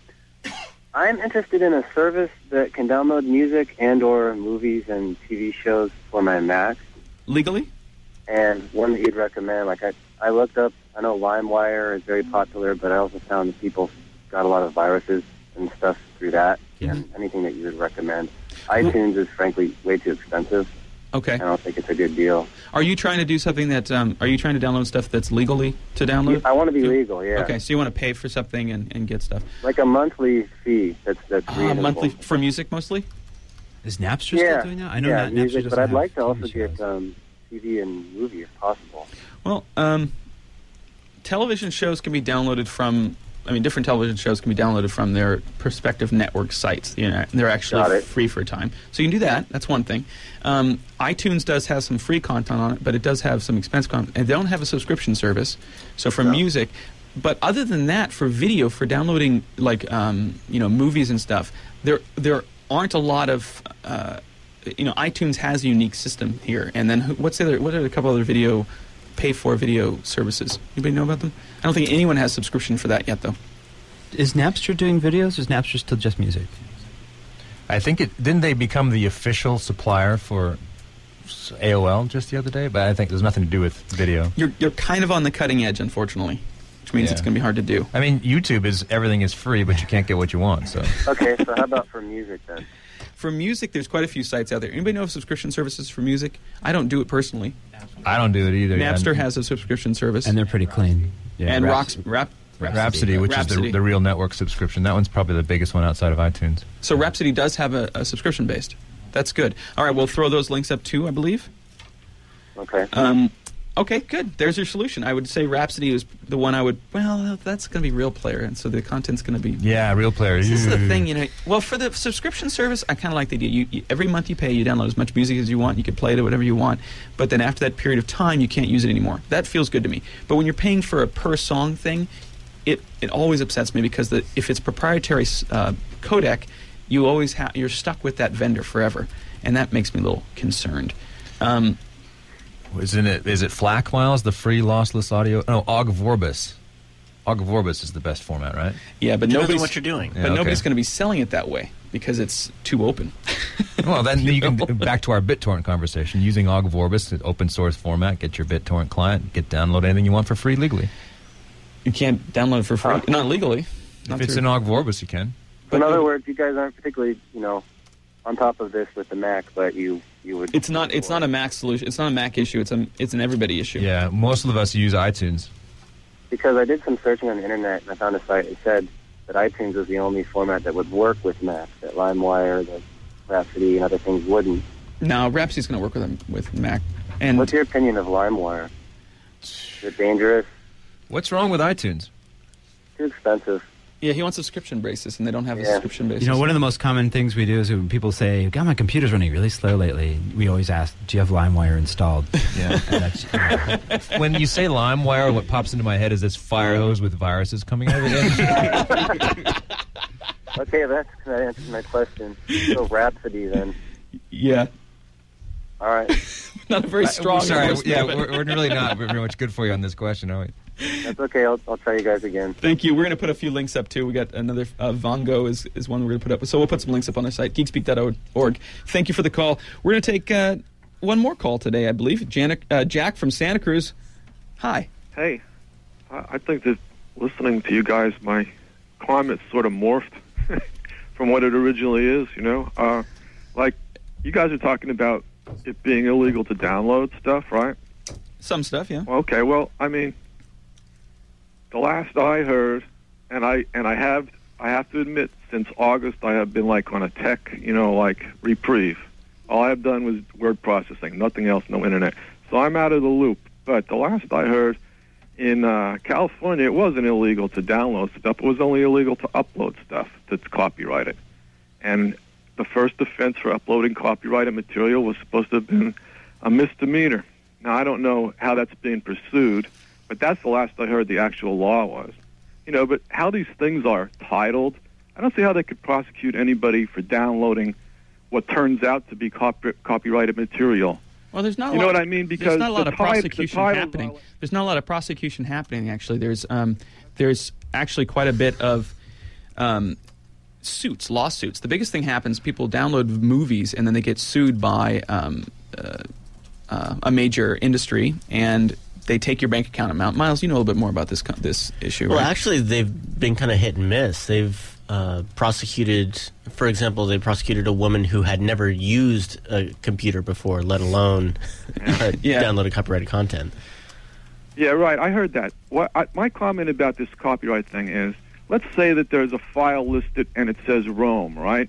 I'm interested in a service that can download music and or movies and T V shows for my Mac, Legally? and one that you'd recommend. Like I, I looked up, I know LimeWire is very popular, but I also found that people got a lot of viruses and stuff through that. Yeah. And anything that you would recommend. iTunes is frankly way too expensive. Okay. I don't think it's a good deal. Are you trying to do something that? Um, are you trying to download stuff that's legally to download? I want to be legal, yeah. Okay, so you want to pay for something and, and get stuff. Like a monthly fee that's that's Uh, reasonable. monthly for music mostly. Is Napster yeah. still doing that? I know yeah, Nat- Napster music, doesn't but I'd have like to T V also shows. get um, T V and movie if possible. Well, um, television shows can be downloaded from. I mean, different television shows can be downloaded from their prospective network sites. You know, they're Got actually it. free for a time, so you can do that. That's one thing. Um, iTunes does have some free content on it, but it does have some expense content, and they don't have a subscription service. So for No. music, but other than that, for video, for downloading like um, you know movies and stuff, there there aren't a lot of. Uh, you know, iTunes has a unique system here, and then who- what's the other? What are a couple other video? Pay for video services. Anybody know about them? I don't think anyone has subscription for that yet, though. Is Napster doing videos? Or is Napster still just music? I think it didn't they become the official supplier for s- A O L just the other day, but I think there's nothing to do with video. You're you're kind of on the cutting edge, unfortunately, which means Yeah. it's going to be hard to do. I mean, YouTube is everything is free, but you can't get what you want. So Okay, so how about for music then? For music, there's quite a few sites out there. Anybody know of subscription services for music? I don't do it personally. I don't do it either. Napster yeah. has a subscription service, And they're pretty clean. Yeah, and Raps- Rocks, Rap, Rhapsody, which is Rhapsody. the, the real network subscription. That one's probably the biggest one outside of iTunes. So Rhapsody does have a, a subscription based. That's good. All right, we'll throw those links up too, I believe. Okay. Um, okay, good. There's your solution. I would say Rhapsody is the one I would. Well, that's going to be Real Player, and so the content's going to be. Yeah, real player. This is the thing, you know. Well, for the subscription service, I kind of like the idea. You, you, every month you pay, you download as much music as you want. You can play it at whatever you want. But then after that period of time, you can't use it anymore. That feels good to me. But when you're paying for a per song thing, it it always upsets me because the, if it's proprietary uh, codec, you always ha- you're stuck with that vendor forever, and that makes me a little concerned. Um, Isn't it? Is it FLAC, Miles? The free lossless audio? No, Og Vorbis. Ogre Vorbis is the best format, right? Yeah, but Depends on nobody's what you're doing. But Yeah, okay. nobody's going to be selling it that way because it's too open. Well, then you can back to our BitTorrent conversation. Using Ogre Vorbis, an open source format, get your BitTorrent client, get download anything you want for free legally. You can't download it for free, Huh? not legally. Not If it's through- in Ogre Vorbis, you can. In other words, you guys aren't particularly, you know, on top of this with the Mac, but you you would. It's not. It's not a Mac solution. It's not a Mac issue. It's a. It's an everybody issue. Yeah, most of us use iTunes. Because I did some searching on the internet and I found a site that said that iTunes was the only format that would work with Mac. That LimeWire, the Rhapsody, and other things wouldn't. No, Rhapsody's going to work with them with Mac. And what's your opinion of LimeWire? Is it dangerous? What's wrong with iTunes? Too expensive. Yeah, he wants a subscription basis, and they don't have a Yeah. subscription basis. You know, one of the most common things we do is when people say, God, my computer's running really slow lately, we always ask, do you have LimeWire installed? Yeah. And that's, you know, When you say LimeWire, what pops into my head is this fire hose with viruses coming out of it. Okay, that's that answers my question. So Rhapsody then. Yeah. All right. Not a very strong. Uh, sorry, endorsement yeah, of it. we're, we're really not very much good for you on this question, are we? That's okay. I'll, I'll try you guys again. Thank you. We're going to put a few links up too. We got another uh, Vongo is, is one we're going to put up. So we'll put some links up on our site, geekspeak dot org. Thank you for the call. We're going to take uh, one more call today, I believe. Janet, uh, Jack from Santa Cruz. Hi. Hey, I I think that listening to you guys, my climate's sort of morphed from what it originally is, you know? Uh, like, you guys are talking about it being illegal to download stuff, right? Some stuff, yeah. Okay, well, I mean, the last I heard, and I and I have I have to admit, since August, I have been like on a tech, you know, like reprieve. All I've done was word processing, nothing else, no internet. So I'm out of the loop. But the last I heard, in uh, California, it wasn't illegal to download stuff. It was only illegal to upload stuff that's copyrighted. And the first offense for uploading copyrighted material was supposed to have been a misdemeanor. Now, I don't know how that's being pursued, but that's the last I heard the actual law was. You know, but how these things are titled, I don't see how they could prosecute anybody for downloading what turns out to be copy- copyrighted material. Well, there's not. A You know lot, what I mean? Because there's not a lot the of ti- the prosecution title- happening. There's not a lot of prosecution happening. Actually, there's um, there's actually quite a bit of um, suits, lawsuits. The biggest thing happens: people download movies and then they get sued by um, uh, uh, a major industry, and they take your bank account amount. Miles, you know a little bit more about this co- this issue, Well, right? actually, they've been kind of hit and miss. They've uh, prosecuted, for example, they prosecuted a woman who had never used a computer before, let alone uh, Yeah. downloaded copyrighted content. Yeah, right. I heard that. What I, my comment about this copyright thing is, let's say that there's a file listed and it says Rome, right?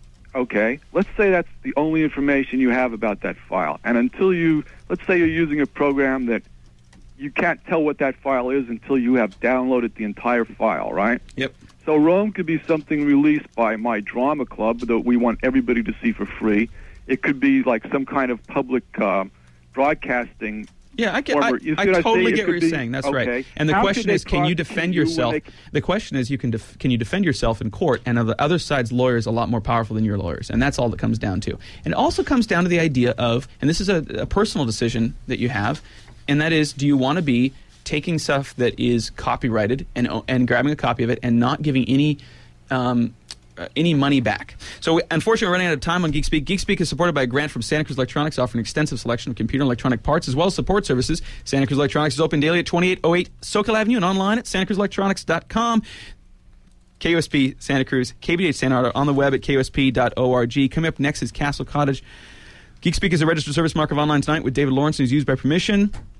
Okay. Let's say that's the only information you have about that file. And until you, let's say you're using a program that you can't tell what that file is until you have downloaded the entire file, right? Yep. So Rome could be something released by My Drama Club that we want everybody to see for free. It could be like some kind of public uh, broadcasting. Yeah, I get. I, former- you see I what I totally say? It get what could you're be- saying. That's okay. right. And the How question could they is, can you prosecute defend you when yourself? they- The question is, you can def- can you defend yourself in court? And the other side's lawyer is a lot more powerful than your lawyers, and that's all it comes down to. And it also comes down to the idea of, and this is a, a personal decision that you have, and that is, do you want to be taking stuff that is copyrighted and and grabbing a copy of it and not giving any um, uh, any money back? So we, unfortunately, we're running out of time on GeekSpeak. GeekSpeak is supported by a grant from Santa Cruz Electronics, offering an extensive selection of computer and electronic parts as well as support services. Santa Cruz Electronics is open daily at twenty-eight oh eight SoCal Avenue and online at santa cruz electronics dot com. K U S P Santa Cruz, K B H Santa Ana on the web at K U S P dot org. Coming up next is Castle Cottage. GeekSpeak is a registered service mark of Online Tonight with David Lawrence, and is used by permission.